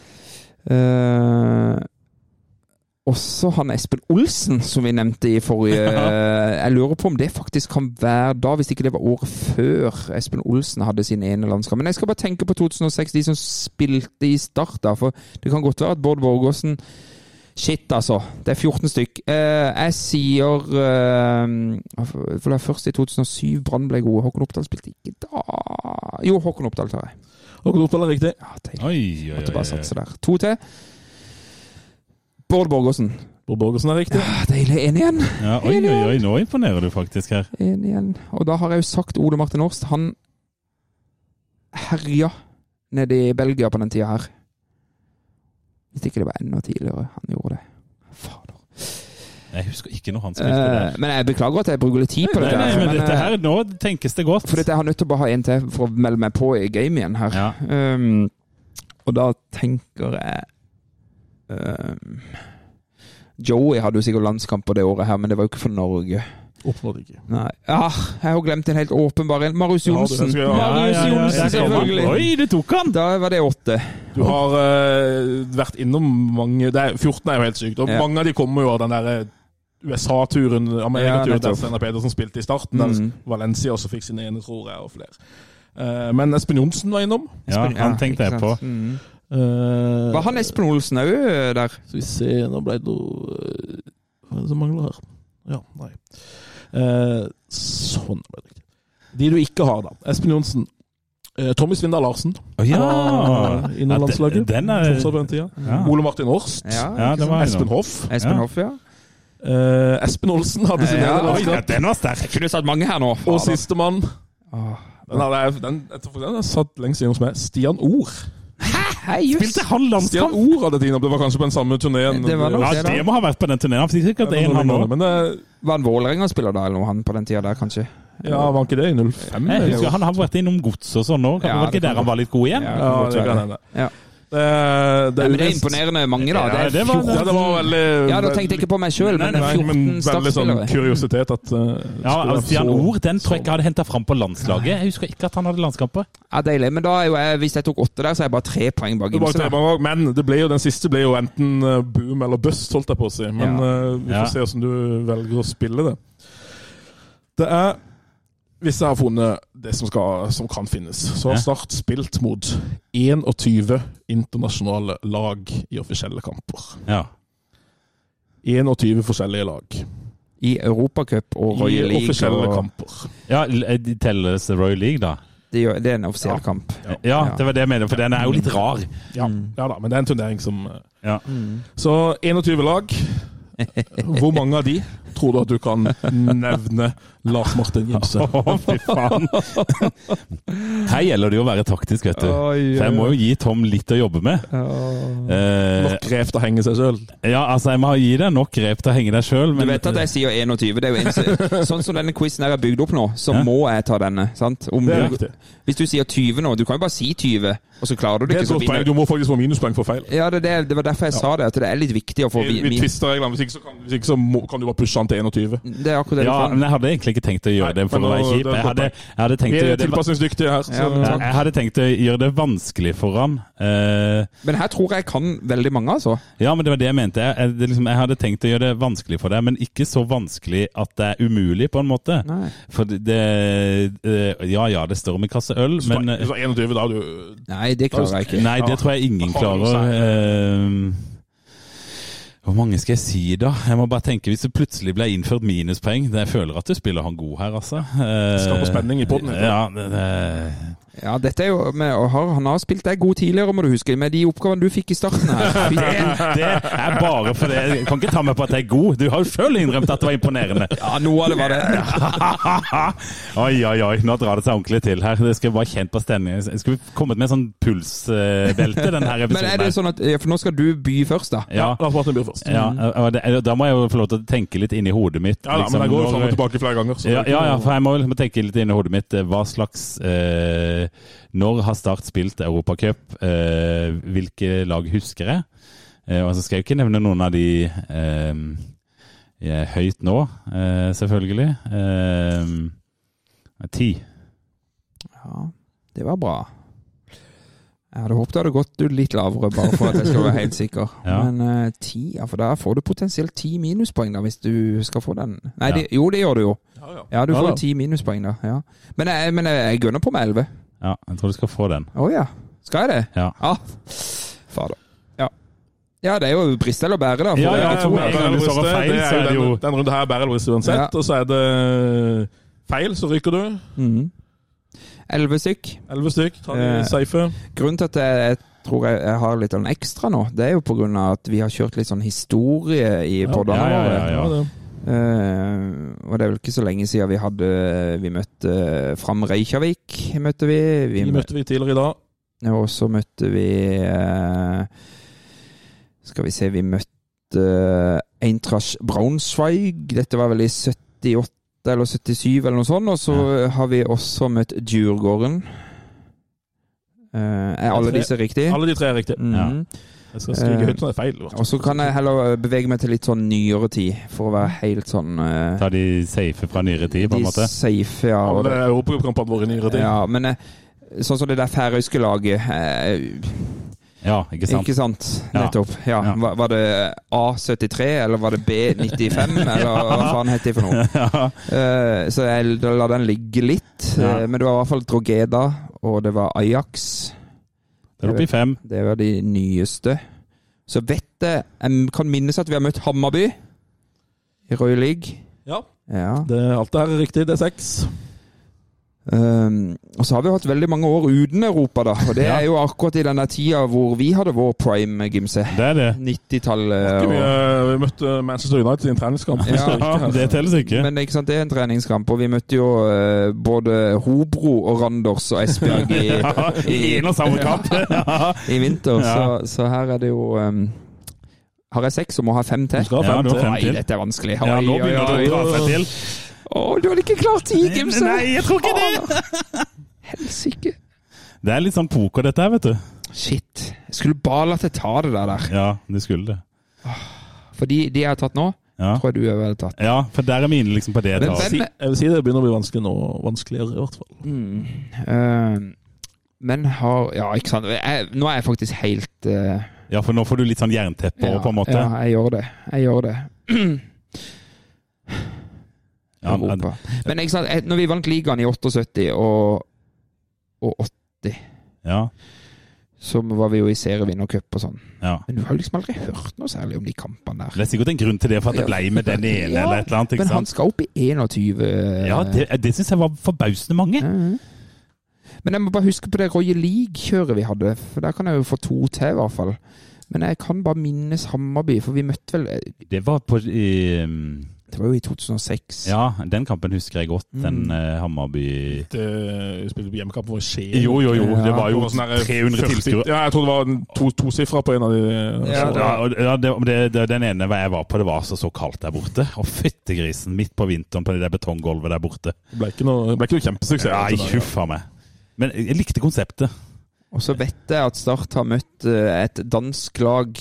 Uh, også han Espen Olsen, som vi nevnte i forrige. Jeg lurer på om det faktisk kan være da, hvis ikke det var året før Espen Olsen hadde sin ene landskamp. Men jeg skal bare tenke på to tusen og seks, de som spilte i Start da, for det kan godt være at Bård Borgersen. Shit, altså. Det er fjorten stykk. Eh, jeg sier eh, For det er først i to tusen og syv Brann ble gode. Håkon Oppdal spilte ikke da. Jo, Håkon Oppdal tar jeg. Håkon Oppdal er riktig. Ja, deilig. Oi, oi, Måtte oi. bare satse der. To til. Bård Borgersen. Bård Borgersen er riktig. Ja, deilig. En igjen. Ja, oi, oi, oi, nå imponerer du faktisk her. En igjen. Og da har jeg jo sagt Ole Martin Årst. Han herja nede i Belgia på den tida her. Hvis ikke det var enda tidligere han gjorde det. Fader. Jeg husker ikke når han spilte der. Eh, men jeg beklager at jeg bruker litt tid på Nei, dette. nei, her, men men, dette eh, her, nå tenkes det godt. For dette, jeg har nødt til å bare ha en til for å melde meg på i game igjen her. Ja. Um, og da tenker jeg um, Joey hadde jo sikkert landskamper det året her, men det var jo ikke for Norge. Oppnådd ikke. Nei. Ja, jeg har glemt en helt åpenbar en. Marius Johnsen. Ja, Ja, Marius ja, ja, Johnsen, ja, selvfølgelig. Oi, du tok han! Da var det åtte. Du har uh, vært innom mange det er, fjorten er jo helt sykt, og Ja. mange av de kommer jo av den der U S A-turen, Amerikaturen, Ja, der nettopp. Steinar Pedersen spilte i starten, der Mm. Valencia også fikk sin ene, tror jeg, og flere. Uh, men Espen Johnsen var innom. Ja, han tenkte jeg ikke på. sant. Mm. Uh, Var han Espen Olsen òg der? Skal vi se, nå ble det noe uh, Hva er det som mangler her? Ja, nei. Uh, sånn ble det ikke. De du ikke har, da. Espen Johnsen. Uh, Tommy Svindal Larsen. Å ja! Uh, Innom Ja, landslaget. den er- Fortsatt på den tiden. Ja. Ole Martin Årst. Ja, Ja, det var Espen innom. Hoff. Espen Ja. Hoff, ja. Uh, Espen Olsen hadde sin Ja, ene oi, landslag. Ja, den var sterk. Jeg kunne satt mange her nå. Og sistemann. Åh. Den hadde jeg den, jeg tror den har satt lengst innom hos meg. Stian Or. Hei, just. Spilte han Stian landskamp? Or hadde tid opp. Det var kanskje på den samme turneen. Det var nok Ja, det, da. det må ha vært på den turneen. Han fikk sikkert en han nå. Men det, Var han Vålerenga-spiller da, eller noe han på den tida der, kanskje? ja, var ikke det i null fem? Jeg husker han har vært innom gods og sånn nå. Kan Ja, det det ikke der kan han var litt god igjen? Ja. Ja, det kan hende. Ja. Det, det, Nei, men det er uvisst. imponerende mange, da. Ja, Det er det var- Ja, det var veldig Ja, da tenkte jeg ikke på meg sjøl, men det Nei, er men fjorten veldig sånn startspillere. kuriositet at uh, Ja, altså, Stian så- Or, den tror jeg ikke jeg hadde hentet fram på landslaget. Jeg husker ikke at han hadde landskamper. Ja, deilig. Men da er jo jeg, hvis jeg tok åtte der, så er jeg bare tre poeng bak Det var Gimse. tre da. mange, men det ble jo, den siste ble jo enten uh, boom eller bust, holdt jeg på å si. Men Ja. uh, vi får Ja. se hvordan du velger å spille det. Det er, hvis jeg har funnet det som, skal, som kan finnes, så har Ja. Start spilt mot enogtyve internasjonale lag i offisielle kamper. Ja. enogtyve forskjellige lag I Europacup og i Royal League. offisielle Og kamper. Ja, de telles Royal League, da? det, gjør- det er en offisiell Ja. kamp. Ja, det var det jeg mener, for den er jo litt rar. Ja, ja da, men det er en turnering som uh, Ja. Så enogtyve lag. Hvor mange av de tror du at du kan nevne Lars Martin Gimse? Å, fy faen. Her gjelder det jo å være taktisk, vet du. Oi, For jeg må jo gi Tom litt å jobbe med. Eh, Nok grep til å henge seg sjøl. ja, altså, jeg må gi deg nok grep til å henge deg sjøl, Du men vet at jeg sier enogtyve. Det er jo eneste. Sånn som denne quizen her er bygd opp nå, så Ja. må jeg ta denne. Sant? Om Det er du, riktig. hvis du sier tyve nå, du kan jo bare si tyve, og så klarer du Det det er ikke. et Så godt poeng. vinner. Du må faktisk få minuspoeng for feil. Ja, det, det, det var derfor jeg sa det, at det er litt viktig å få Vi, vi, vi min. tvister reglene. Hvis ikke så kan, hvis ikke så må, kan du bare pushe han til enogtyve. Det er akkurat det ja, du men får. jeg hadde egentlig ikke tenkt å gjøre det for Nei, å men være nå- kjip. det er Jeg hadde, godt jeg hadde tenkt Vi å er gjøre det tilpasningsdyktige her. Så, Ja, men Ja, jeg hadde tenkt å gjøre det vanskelig for han. Eh, Men her tror jeg kan veldig mange, altså. ja, men det var det jeg mente. Jeg, jeg, det liksom, jeg hadde tenkt å gjøre det vanskelig for deg, men ikke så vanskelig at det er umulig, på en måte. Nei. For det, det eh, Ja ja, det står om en kasse øl, så, men eh, så enogtyve, da har du Nei, det klarer jeg ikke. Nei, det tror jeg ingen Har du noe klarer. Eh, hvor mange skal jeg si, da? Jeg må bare tenke, hvis det plutselig ble innført minuspoeng det, Jeg føler at du spiller han god her, altså. Eh, Skaper spenning i podden, ikke? Ja, det, det, Ja, dette er jo med, og har, Han har spilt deg god tidligere, må du huske, med de oppgavene du fikk i starten her. det, det er bare fordi Jeg kan ikke ta meg på at jeg er god. Du har jo sjøl innrømt at det var imponerende. Ja, noe av det var det. Oi, oi, oi. Nå drar det seg ordentlig til her. Det skal bare kjent på stemningen. Jeg skulle kommet med en sånn pulsbelte denne episoden. Men er det sånn at, ja, for nå skal du by først, da. Ja. Lars Martin blir først. Ja, og det, da må jeg jo få lov til å tenke litt inn i hodet mitt. Ja, da, liksom, men jeg går jo når- fram og tilbake flere ganger. Så Ja, det er ikke ja, ja, noe- for jeg må liksom tenke litt inn i hodet mitt. Hva slags eh, Når har Start spilt Europacup? Eh, hvilke lag husker jeg? Eh, og så skal jeg jo ikke nevne noen av de eh, jeg er høyt nå, eh, selvfølgelig. Eh, ti. Ja, det var bra. Jeg hadde håpet det hadde gått ut litt lavere, bare for at jeg skal være helt sikker. Ja. Men uh, ti, ja, for da får du potensielt ti minuspoeng da, hvis du skal få den. Nei, Ja. det, jo, det gjør du jo. Ja, ja. Ja, du Ja, får da. ti minuspoeng da, ja. Men jeg, men jeg, jeg gønner på med elleve. Ja, jeg tror du skal få den. Å ja, skal jeg det? Ja. Ah, fader. Ja. Ja, det er jo brist eller bære da. For Ja, ja, begge to. med en gang du Bærer svarer Elvis, feil, det er så er jo det jo- den, den runden her er Bærer Elvis uansett, Ja. og så er det feil, så ryker du. Mhm. elleve stykk. Elleve stykk, ta de Eh, safe. Grunnen til at jeg, jeg tror jeg, jeg har litt av en ekstra nå, det er jo på grunn av at vi har kjørt litt sånn historie i poddene ja, ja, våre. ja, ja. det. Eh, og det er vel ikke så lenge siden vi hadde Vi møtte Fram Reykjavik, møtte vi. Vi De møtte vi tidligere i dag. Og så møtte vi eh, Skal vi se, vi møtte Eintracht Braunschweig. Dette var vel i syttiåtte eller syttisju eller noe sånt. Og så har vi også møtt Djurgården. Eh, er alle Tre. disse riktige? Alle de tre er riktige. Mhm. Jeg skal skrike høyt når det er feil. Og så kan jeg heller bevege meg til litt sånn nyere tid, for å være helt sånn uh, Ta de safe fra nyere tid, på en måte? De safe, ja. Ja, det er Europakampene våre i nyere tid. Ja, men uh, sånn som det der færøyske laget uh, Ja, ikke sant? Ikke sant, nettopp. Ja. Ja. Var, var det A syttitre, eller var det B nittifem, eller hva faen heter det for noe? Ja. Uh, så jeg la den ligge litt, ja. uh, men det var i hvert fall Drogeda, og det var Ajax. Det er oppe i fem. Det var de nyeste. Så vet jeg, jeg kan minnes at vi har møtt Hammarby i Royal League. Ja, ja. Det, alt det her er riktig, det er seks. Um, og så har vi hatt veldig mange år uten Europa da, og det ja. er jo akkurat i denne tida hvor vi hadde vår prime, Gimse. Det er det. nittitallet. Og... Vi, vi møtte Manchester United i en treningskamp. Ja, ja, det telles ikke. Men ikke sant, det er en treningskamp, og vi møtte jo uh, både Hobro og Randers og Esbjerg i, ja, i, i en og samme kamp. Ja, i vinter, ja. så, så her er det jo... Um, har jeg seks og må ha fem til? Du skal ha fem, ja, fem til. Nei, dette er vanskelig. Ja, nå begynner du å dra seg til. Åh, du hadde ikke klart ti, Gimse! Nei, jeg tror ikke det! Helsike. Det er litt sånn poker dette her, vet du. Shit. Jeg skulle bare latt deg ta det der der. Ja, du skulle det. For de, de jeg har tatt nå, ja. tror jeg du har tatt. Ja, for der er mine liksom på det jeg tar. Jeg, si, jeg vil si det begynner å bli vanskelig nå, vanskeligere i hvert fall. Mm. Uh, men har, ja, ikke sant. Jeg, nå er jeg faktisk helt... Uh, ja, for nå får du litt sånn jernteppe ja, på en måte. Ja, jeg gjør det. Jeg gjør det. Ja, men ikke sant, når vi vant ligaen i syttiåtte og, og åtti, ja. så var vi jo i serievinnercup og sånn. Ja. Men du har liksom aldri hørt noe særlig om de kampene der. Det er sikkert en grunn til det, for at det ble med den ene ja, eller et eller annet. Ikke men sant? Han skal opp i einogtyve. Ja, det, det synes jeg var forbausende mange. Mm. Men jeg må bare huske på det Royal League-kjøret vi hadde, for der kan jeg jo få to til i hvert fall. Men jeg kan bare minnes Hammarby, for vi møtte vel... Det var på... Um... Det var jo i to tusen og seks. Ja, den kampen husker jeg godt. Den mm. uh, Hammarby... Det spilte vi hjemmekamp for Skien. Jo, jo, jo. Det var jo sånn tre hundre tilskuere. Ja, jeg tror det var to, to sifra på en av de... Ja, ja, ja det, det, det, den ene jeg var på, det var så, så kaldt der borte. Og fyttegrisen, midt på vinteren på det der betonggolvet der borte. Det ble ikke noe, ble ikke noe kjempesuksess. Nei, huffa meg. Men jeg likte konseptet. Og så vet jeg at Start har møtt et dansk lag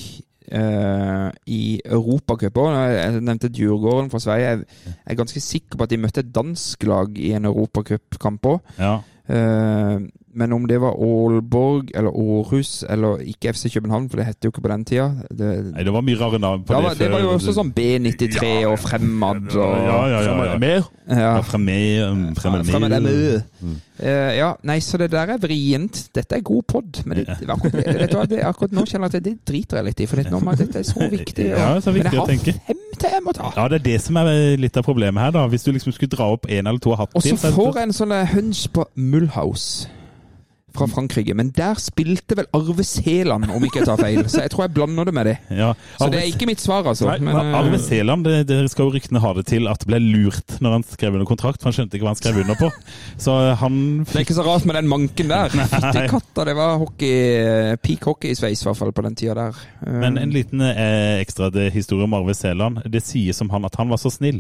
uh, i Europacup. Jeg nevnte Djurgården fra Sverige. Jeg er ganske sikker på at de møtte et dansk lag i en Europacup-kamp også. Ja. Uh, men om det var Aalborg eller Aarhus eller ikke F C København, for det hette jo ikke på den tida. Det, Nei, det var mye rare navn på det. Var, det var jo også sånn B nittitre ja, og Fremad. Og, ja, ja, ja. ja, ja. Mer? Ja, Fremad. Fremad er med. Mm. Uh, ja, nei, så det der er vrient. Dette er god podd, men det, det, akkurat, det, det, det, akkurat nå kjenner jeg at det driter jeg litt i, for dette, nå, dette er så viktig. Og, ja, så viktig men å tenke. Jeg har fem til jeg må ta. Ja, det er det som er litt av problemet her, da. Hvis du liksom skulle dra opp en eller to hatt til. Og så får jeg en sånn hunch på Mulhouse fra Frankrike, men der spilte vel Arve Seland, om ikke jeg tar feil. Så jeg tror jeg blander det med det. Ja, så det er ikke mitt svar, altså. Nei, men, Arve Seland, det, det skal jo ryktene ha det til at det ble lurt når han skrev under kontrakt, for han skjønte ikke hva han skrev under på. Så han... Det er ikke så rart med den manken der. Fytte katta, det var hockey, peak hockey-sveis i hvert fall på den tida der. Men en liten eh, ekstra historie om Arve Seland. Det sier som han at han var så snill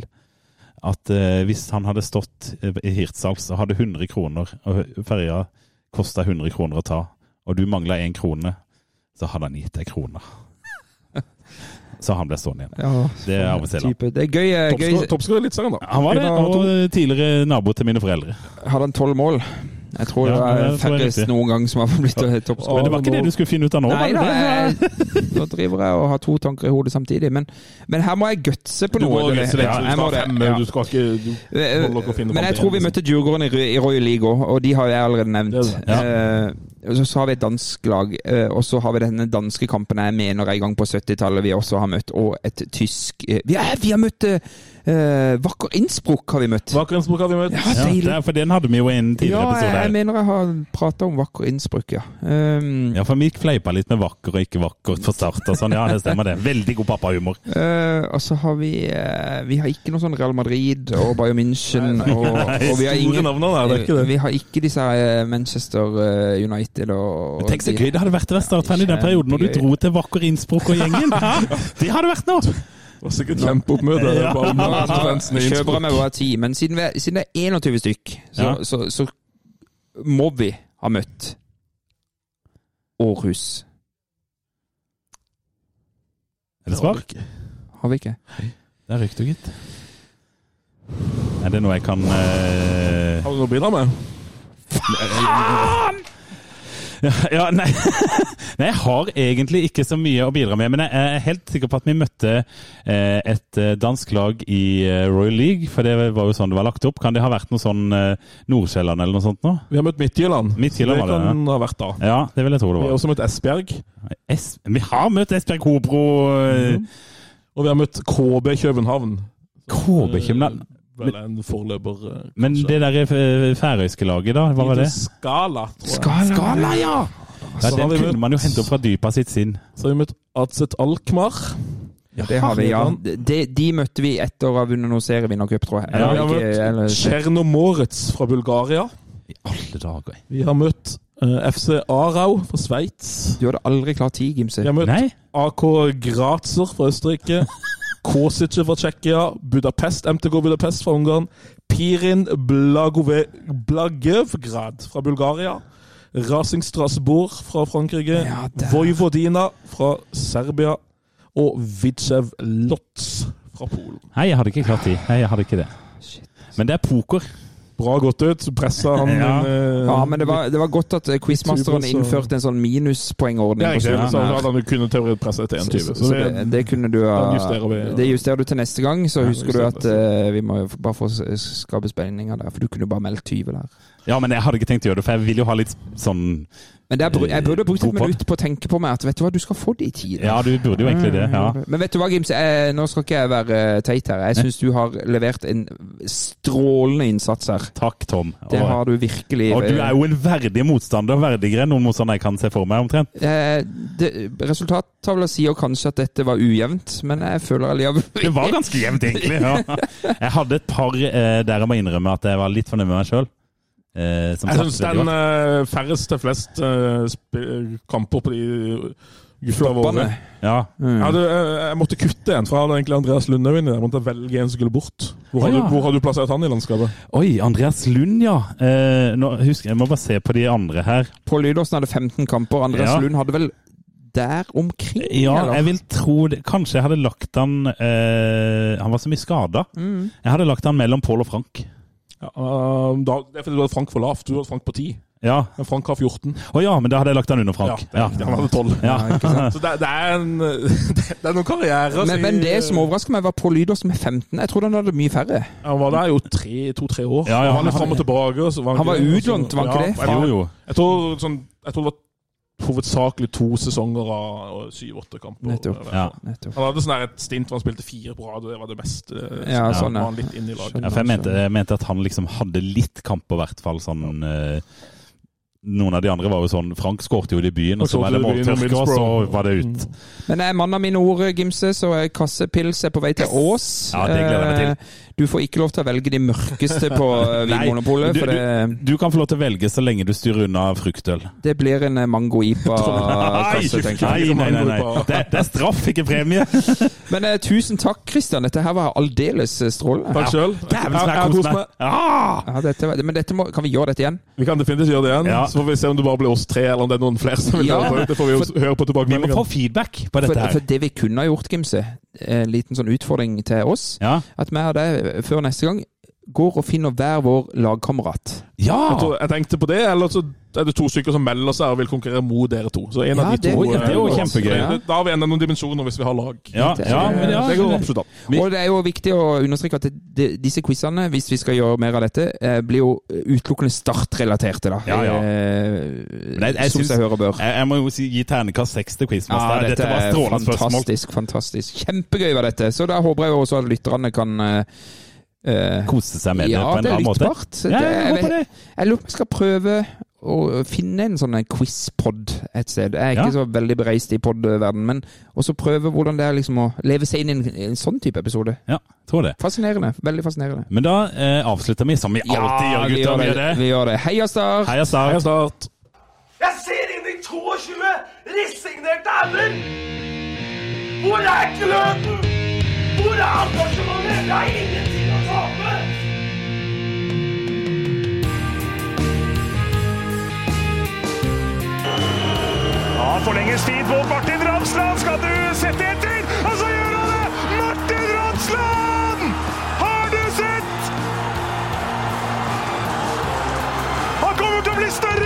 at eh, hvis han hadde stått i Hirtshals og hadde hundre kroner og ferja kostet hundre kroner å ta, og du manglet en krone, så hadde han gitt deg kroner. Så han ble stående igjen. Ja, det er Arve Seland. Det er gøy. gøy. Toppskårer litt senere da. Han var det, og tidligere nabo til mine foreldre. Hadde han tolv mål? Jeg tror ja, det var færrest noen gang som har blitt toppskårer. Men det var ikke det du skulle finne ut av nå? Nei, da, jeg, nå driver jeg og har to tanker i hodet samtidig, men, men her må jeg gutse på noe. Du må gutse litt, ja, du skal fem, ja. Du skal ikke du holde å finne. Men jeg tror vi møtte Djurgården i, i Royal League, og de har jeg allerede nevnt. Det det. Ja. Uh, så, så har vi et dansk lag, uh, og så har vi denne danske kampen jeg mener en gang på syttitallet vi også har møtt, og et tysk... Uh, vi, er, vi har møtt... Uh, Uh, Wacker Innsbruck har vi møtt. Wacker Innsbruck har vi møtt. Ja, ja, det er, for den hadde vi jo i en tidligere ja, episode. Ja, jeg mener jeg har pratet om Wacker Innsbruck, ja. Um, ja, for vi fleipa litt med Wacker og ikke Wacker for start og sånn. Ja, det stemmer det. Veldig god pappahumor. Uh, og så har vi uh, vi har ikke noe sånn Real Madrid og Bayern München og, og vi har ingen navner, det er ikke det. Vi har ikke disse uh, Manchester uh, United og, og tenk så gøy det hadde vært å være startfan i den perioden når du dro til Wacker Innsbruck og gjengen. Det hadde vært noe. Det var sikkert kjempeoppmøte. Ja. Kjøper jeg meg bare ti, men siden, vi, siden det er enogtyve stykk, så, ja. så, så, så må vi ha møtt Aarhus. Er det svar? Har vi ikke? Det er rykte, gitt. Er det noe jeg kan uh... Har du noe å bidra med? Ja, ja, nei. Nei, jeg har egentlig ikke så mye å bidra med, men jeg er helt sikker på at vi møtte eh, et dansk lag i eh, Royal League, for det var jo sånn det var lagt opp. Kan det ha vært noe sånn eh, Nordsjælland eller noe sånt nå? Vi har møtt Midtjylland. Midtjylland det var det, kan ha vært da. Ja, det vil jeg tro det var. Vi har også møtt Esbjerg. Es vi har møtt Esbjerg Hobro. Mm. Og vi har møtt K B København. K B København? Vel en forløper, kanskje. Men det der færøyske laget da, hva var det? Skala, tror jeg. Skala, Skala ja! Ja, den kunne møtt... man jo hente opp fra dypa sitt sinn. Så har vi møtt Adset Alkmaar. Ja, det har vi, ja. De, de møtte vi etter å ha vunnet noen serievinnercup, tror jeg. Ja, vi har ikke, møtt eller... Chernomorets fra Bulgaria. I alle dager. Vi har møtt uh, F C Arau fra Sveits. Du hadde aldri klart ti, Gimse. Vi har møtt Nei? A K Grazer fra Østerrike. Kosice fra Tsjekkia. Budapest, M T K Budapest fra Ungarn. Pirin Blagove, Blagevgrad fra Bulgaria. Racing Strasbourg fra Frankrike. Ja, Vojvodina fra Serbia. Og Vitsev Lotz fra Polen. Nei, jeg hadde ikke klart ti. Nei, jeg hadde ikke det. Shit. Men det er poker. Bra gått ut, pressa han ja. En, eh, ja, men det var, det var godt at quizmasteren innførte en sånn minuspoengordning. Ja, ikke, så hadde han kunne teoretisk presse til en tyve. Så, så, så det, det kunne du ha, justerer vi, ja. Det justerer du til neste gang, så ja, husker du at uh, vi må bare få skape spenninger der, for du kunne jo bare meldt tyve der. Ja, men jeg hadde ikke tenkt å gjøre det, for jeg vil jo ha litt sånn... Men er, jeg burde brukt et minutt på å tenke på meg at vet du hva, du skal få det i tid. Ja, du burde jo egentlig det, ja. Men vet du hva, Gims, jeg, nå skal ikke jeg være teit her. Jeg synes du har levert en strålende innsats her. Takk, Tom. Det og, har du virkelig... Og du er jo en verdig motstander, verdigere enn noen motstander jeg kan se for meg omtrent. Eh, det, resultattavla sier kanskje at dette var ujevnt, men jeg føler alligevel... Det var ganske jevnt, egentlig, ja. Jeg hadde et par eh, der jeg må innrømme at jeg var litt fornøyd med meg selv. Eh, jeg synes den uh, færreste flest uh, kamper på de gutta våre. Ja. Mm. Jeg, hadde, uh, jeg måtte kutte en, for jeg hadde egentlig Andreas Lundøy inni der. Jeg måtte velge en som skulle bort. Hvor, oh, har, ja. du, hvor har du plassert han i landskapet? Oi, Andreas Lund, ja. Eh, nå, husk, jeg må bare se på de andre her. Pål Lydersen hadde femten kamper. Andreas ja. Lund hadde vel der omkring? Ja, eller? Jeg vil tro det. Kanskje jeg hadde lagt han eh, han var så mye skadet. Mm. Jeg hadde lagt han mellom Pål og Frank. Ja, uh, da, det er fordi du hadde Frank for lavt. Du hadde Frank på ti. Ja. Men Frank har fjorten. Å oh, ja, men da hadde jeg lagt han under Frank. Ja, det er, ja. Han hadde tolv. Ja. Så det, det er en det er noen karrierer. Men, men det som overrasker meg var Pål Lydersen med femten. Jeg trodde han hadde mye færre. Han var der jo to-tre år. Ja, ja, han var frem og tilbake. Så var han, han var utlånt, var han ikke det? Jo, jo. Jeg tror, sånn, jeg tror det var hovedsakelig to sesonger av syv-åtte kamper. Nettopp. Ja. Nettopp. Han hadde sånn et stint hvor han spilte fire på rad, og det var det beste. Ja, sånn, ja. Han litt inn i laget. Ja, for jeg mente, jeg mente at han liksom hadde litt kamp i hvert fall sånn... Ja. Eh, noen av de andre var jo sånn, Frank skårte jo i byen, og så var det måltørke, og så var det ut. Men jeg er mann av mine ord, Gimse, så kassepils er på vei til Ås. Ja, det gleder jeg meg til. Du får ikke lov til å velge de mørkeste på Vinmonopolet. Du, det... du, du kan få lov til å velge så lenge du styrer unna fruktøl. Det blir en mango-ipa-kasse, tenker jeg. Nei, nei, nei. nei. Det, det er straff, ikke premie. Men uh, tusen takk, Christian. Dette her var aldeles strålende. Takk selv. Dæven, som jeg koser meg. Ja, dette, men dette må, kan vi gjøre dette igjen? Vi kan definitivt gjøre det igjen. Ja. Så får vi se om det bare blir oss tre, eller om det er noen flere som vil gjøre det. Det får vi jo for, høre på tilbakemeldingen. Vi må få feedback på dette for, her. For det vi kunne ha gjort, Gimse, en liten sånn utfordring til oss, ja. At vi hadde, før neste gang, går og finner hver vår lagkamerat. Ja! Jeg, tror, jeg tenkte på det, eller så er det to stykker som melder seg og vil konkurrere mot dere to. Så en ja, av de to... Det, det er jo kjempegøy. Ja. Da har vi enda noen dimensjoner hvis vi har lag. Ja, ja, men ja, det går absolutt an. Og det er jo viktig å understreke at det, det, disse quizene, hvis vi skal gjøre mer av dette, eh, blir jo utelukkende startrelaterte da. Ja, ja. Eh, jeg, jeg, som jeg hører bør. Jeg, jeg må jo si, gi ternekast seks til quizmaster. Ja, dette, dette var strålende spørsmål. Fantastisk, fantastisk. Kjempegøy var dette. Så da håper jeg jo også at lytterne kan... Eh, Uh, kose seg med ja, det på en annen måte. Ja, det er lyttbart. Jeg, jeg, jeg lurer på om jeg skal prøve å finne en sånn quiz-pod et sted. Jeg er ikke ja. Så veldig bereist i pod-verden, men også prøve hvordan det er liksom å leve seg inn i en, en sånn type episode. Ja, tror det. Fascinerende, veldig fascinerende. Men da eh, avslutter vi som vi alltid ja, gjør, gutter. Vi gjør det. Vi gjør det. Heia Start! Heia Start! Heia Start! Jeg ser inn i tjueto resignerte ender! Hvor er gløden? Hvor er engasjementet? Jeg har ingenting å tape! Ja, forlenges tid på Martin Ramsland. Skal du sette etter? Altså blir større